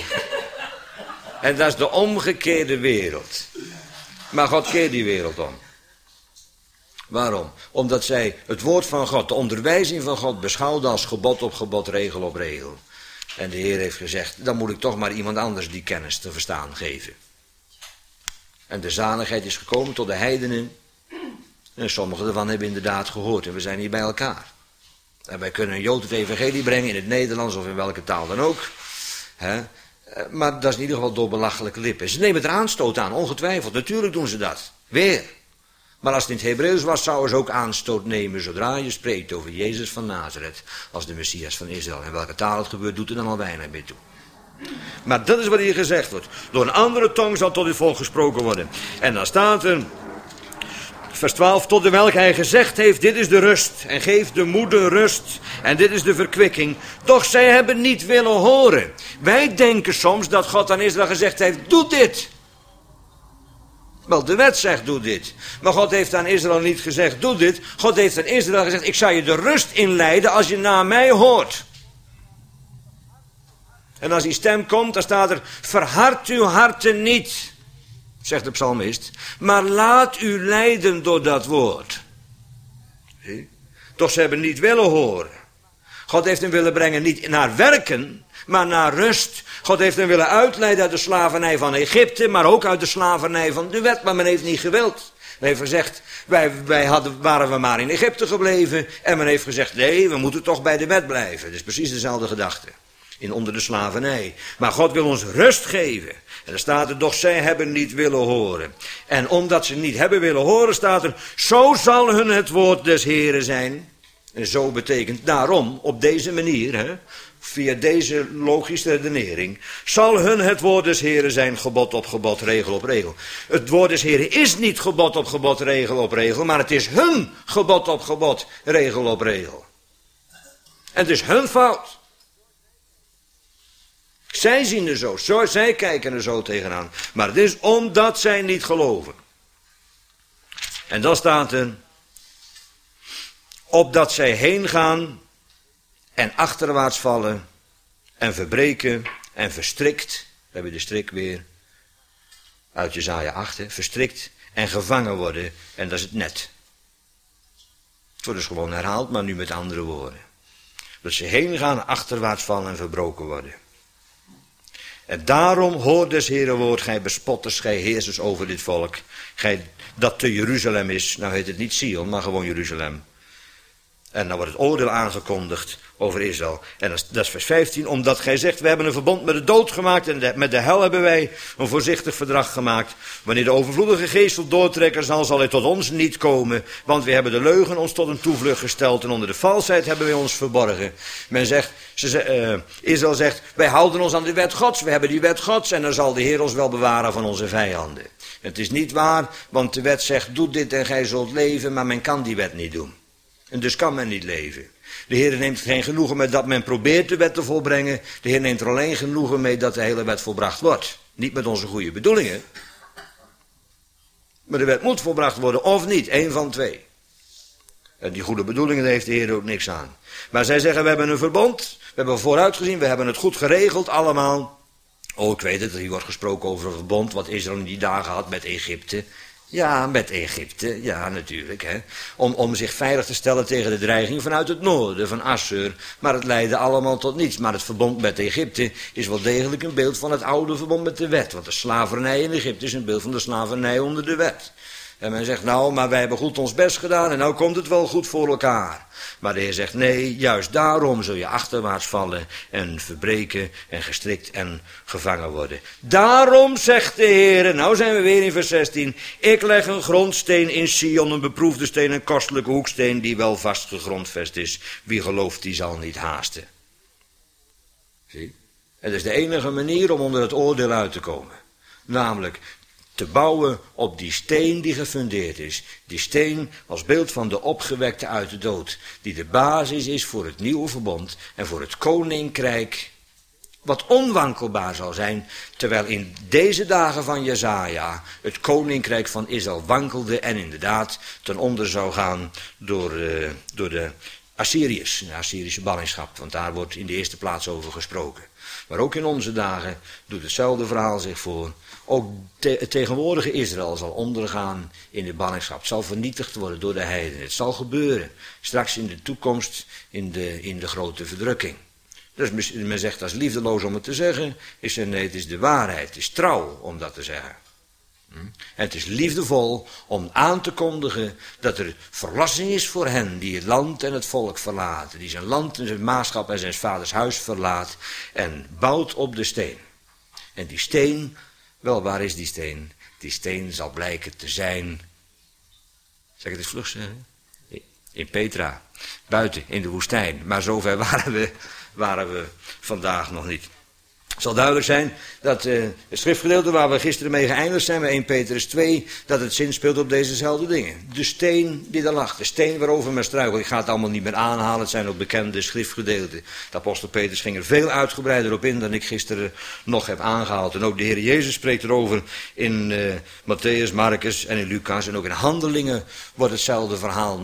En dat is de omgekeerde wereld. Maar God keert die wereld om. Waarom? Omdat zij het woord van God, de onderwijzing van God, beschouwden als gebod op gebod, regel op regel. En de Heer heeft gezegd, dan moet ik toch maar iemand anders die kennis te verstaan geven. En de zaligheid is gekomen tot de heidenen. En sommigen ervan hebben inderdaad gehoord. En we zijn hier bij elkaar. En wij kunnen een Jood het evangelie brengen in het Nederlands of in welke taal dan ook. Maar dat is in ieder geval door belachelijke lippen. Ze nemen er aanstoot aan, ongetwijfeld. Natuurlijk doen ze dat. Weer. Maar als het in het Hebreeuws was, zouden ze ook aanstoot nemen zodra je spreekt over Jezus van Nazareth als de Messias van Israël. En welke taal het gebeurt, doet er dan al weinig meer toe. Maar dat is wat hier gezegd wordt. Door een andere tong zal tot dit volk gesproken worden. En dan staat er... Vers 12, tot de welke hij gezegd heeft, dit is de rust en geeft de moeder rust en dit is de verkwikking. Doch zij hebben niet willen horen. Wij denken soms dat God aan Israël gezegd heeft, doe dit. Wel, de wet zegt, doe dit. Maar God heeft aan Israël niet gezegd, doe dit. God heeft aan Israël gezegd, ik zal je de rust inleiden als je naar mij hoort. En als die stem komt, dan staat er, verhard uw harten niet, zegt de psalmist, maar laat u leiden door dat woord. Zie? Toch ze hebben niet willen horen. God heeft hem willen brengen niet naar werken, maar naar rust. God heeft hem willen uitleiden uit de slavernij van Egypte, maar ook uit de slavernij van de wet, maar men heeft niet gewild. Men heeft gezegd, waren we maar in Egypte gebleven, en men heeft gezegd, nee, we moeten toch bij de wet blijven. Dat is precies dezelfde gedachte. Onder de slavernij. Maar God wil ons rust geven. En er staat er, doch zij hebben niet willen horen. En omdat ze niet hebben willen horen, staat er, zo zal hun het woord des Heren zijn. En zo betekent daarom, op deze manier, via deze logische redenering, zal hun het woord des Heren zijn, gebod op gebod, regel op regel. Het woord des Heren is niet gebod op gebod, regel op regel, maar het is hun gebod op gebod, regel op regel. En het is hun fout. Zij zien er zo, zij kijken er zo tegenaan. Maar het is omdat zij niet geloven. En dan staat er, opdat zij heen gaan en achterwaarts vallen en verbreken en verstrikt. We hebben de strik weer uit Jesaja 8, verstrikt en gevangen worden. En dat is het net. Het wordt dus gewoon herhaald, maar nu met andere woorden. Dat ze heen gaan, achterwaarts vallen en verbroken worden. En daarom hoort des Heeren woord, gij bespotters, gij heersers over dit volk, gij dat te Jeruzalem is, nou heet het niet Sion, maar gewoon Jeruzalem. En dan wordt het oordeel aangekondigd over Israël. En dat is vers 15. Omdat gij zegt, we hebben een verbond met de dood gemaakt. En met de hel hebben wij een voorzichtig verdrag gemaakt. Wanneer de overvloedige geest zal doortrekken zal hij tot ons niet komen. Want we hebben de leugen ons tot een toevlucht gesteld. En onder de valsheid hebben wij ons verborgen. Men zegt, Israël zegt, wij houden ons aan de wet Gods. We hebben die wet Gods. En dan zal de Heer ons wel bewaren van onze vijanden. Het is niet waar, want de wet zegt, doe dit en gij zult leven. Maar men kan die wet niet doen. En dus kan men niet leven. De Heer neemt geen genoegen met dat men probeert de wet te volbrengen. De Heer neemt er alleen genoegen mee dat de hele wet volbracht wordt. Niet met onze goede bedoelingen. Maar de wet moet volbracht worden, of niet. 1 van 2. En die goede bedoelingen, daar heeft de Heer ook niks aan. Maar zij zeggen, we hebben een verbond. We hebben vooruitgezien, we hebben het goed geregeld allemaal. Oh, ik weet het, hier wordt gesproken over een verbond wat Israël in die dagen had met Egypte. Ja, met Egypte, ja natuurlijk. Hè. Om zich veilig te stellen tegen de dreiging vanuit het noorden, van Assur. Maar het leidde allemaal tot niets. Maar het verbond met Egypte is wel degelijk een beeld van het oude verbond met de wet. Want de slavernij in Egypte is een beeld van de slavernij onder de wet. En men zegt, nou, maar wij hebben goed ons best gedaan en nou komt het wel goed voor elkaar. Maar de Heer zegt, nee, juist daarom zul je achterwaarts vallen en verbreken en gestrikt en gevangen worden. Daarom zegt de Heer, nou zijn we weer in vers 16, ik leg een grondsteen in Sion, een beproefde steen, een kostelijke hoeksteen die wel vast gegrondvest is. Wie gelooft, die zal niet haasten. Zie? Het is de enige manier om onder het oordeel uit te komen. Namelijk te bouwen op die steen die gefundeerd is. Die steen als beeld van de opgewekte uit de dood. Die de basis is voor het nieuwe verbond en voor het koninkrijk. Wat onwankelbaar zal zijn. Terwijl in deze dagen van Jesaja het koninkrijk van Israël wankelde. En inderdaad ten onder zou gaan door de Assyriërs. De Assyrische ballingschap. Want daar wordt in de eerste plaats over gesproken. Maar ook in onze dagen doet hetzelfde verhaal zich voor. Ook het tegenwoordige Israël zal ondergaan in de ballingschap. Het zal vernietigd worden door de heidenen. Het zal gebeuren. Straks in de toekomst in de grote verdrukking. Dus men zegt dat is liefdeloos om het te zeggen. Nee, het is de waarheid. Het is trouw om dat te zeggen. En het is liefdevol om aan te kondigen dat er verlossing is voor hen die het land en het volk verlaten. Die zijn land en zijn maatschap en zijn vaders huis verlaat en bouwt op de steen. En die steen, wel waar is die steen? Die steen zal blijken te zijn, zeg ik het vlug zeggen? In Petra, buiten in de woestijn. Maar zover waren we vandaag nog niet. Het zal duidelijk zijn dat het schriftgedeelte waar we gisteren mee geëindigd zijn, bij 1 Petrus 2, dat het zinspeelt op dezezelfde dingen. De steen die daar lag, de steen waarover men struikelt. Ik ga het allemaal niet meer aanhalen, het zijn ook bekende schriftgedeelten. De apostel Petrus ging er veel uitgebreider op in dan ik gisteren nog heb aangehaald. En ook de Heer Jezus spreekt erover in Matthäus, Marcus en in Lucas. En ook in Handelingen wordt hetzelfde verhaal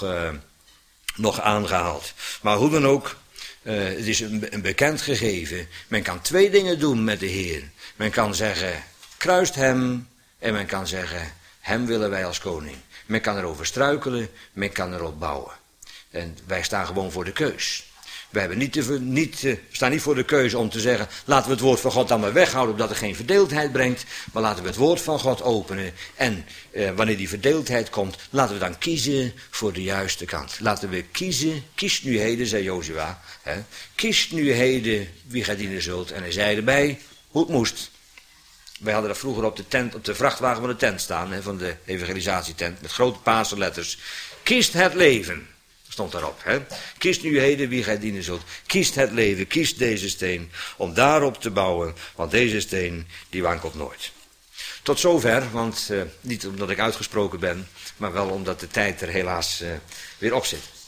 nog aangehaald. Maar hoe dan ook. Het is een bekend gegeven. Men kan 2 dingen doen met de Heer. Men kan zeggen, kruist hem. En men kan zeggen, hem willen wij als koning. Men kan erover struikelen. Men kan erop bouwen. En wij staan gewoon voor de keus. We staan niet voor de keuze om te zeggen, laten we het woord van God dan maar weghouden, opdat er geen verdeeldheid brengt. Maar laten we het woord van God openen. En wanneer die verdeeldheid komt, laten we dan kiezen voor de juiste kant. Laten we kiezen, kies nu heden, zei Jozua. Kies nu heden wie gij dienen zult. En hij zei erbij, hoe het moest. Wij hadden dat vroeger op de vrachtwagen van de tent staan, van de evangelisatietent, met grote paarse letters. Kiest het leven. Stond daarop. Kies nu heden wie gij dienen zult. Kiest het leven, kiest deze steen om daarop te bouwen, want deze steen die wankelt nooit. Tot zover, want niet omdat ik uitgesproken ben, maar wel omdat de tijd er helaas weer op zit.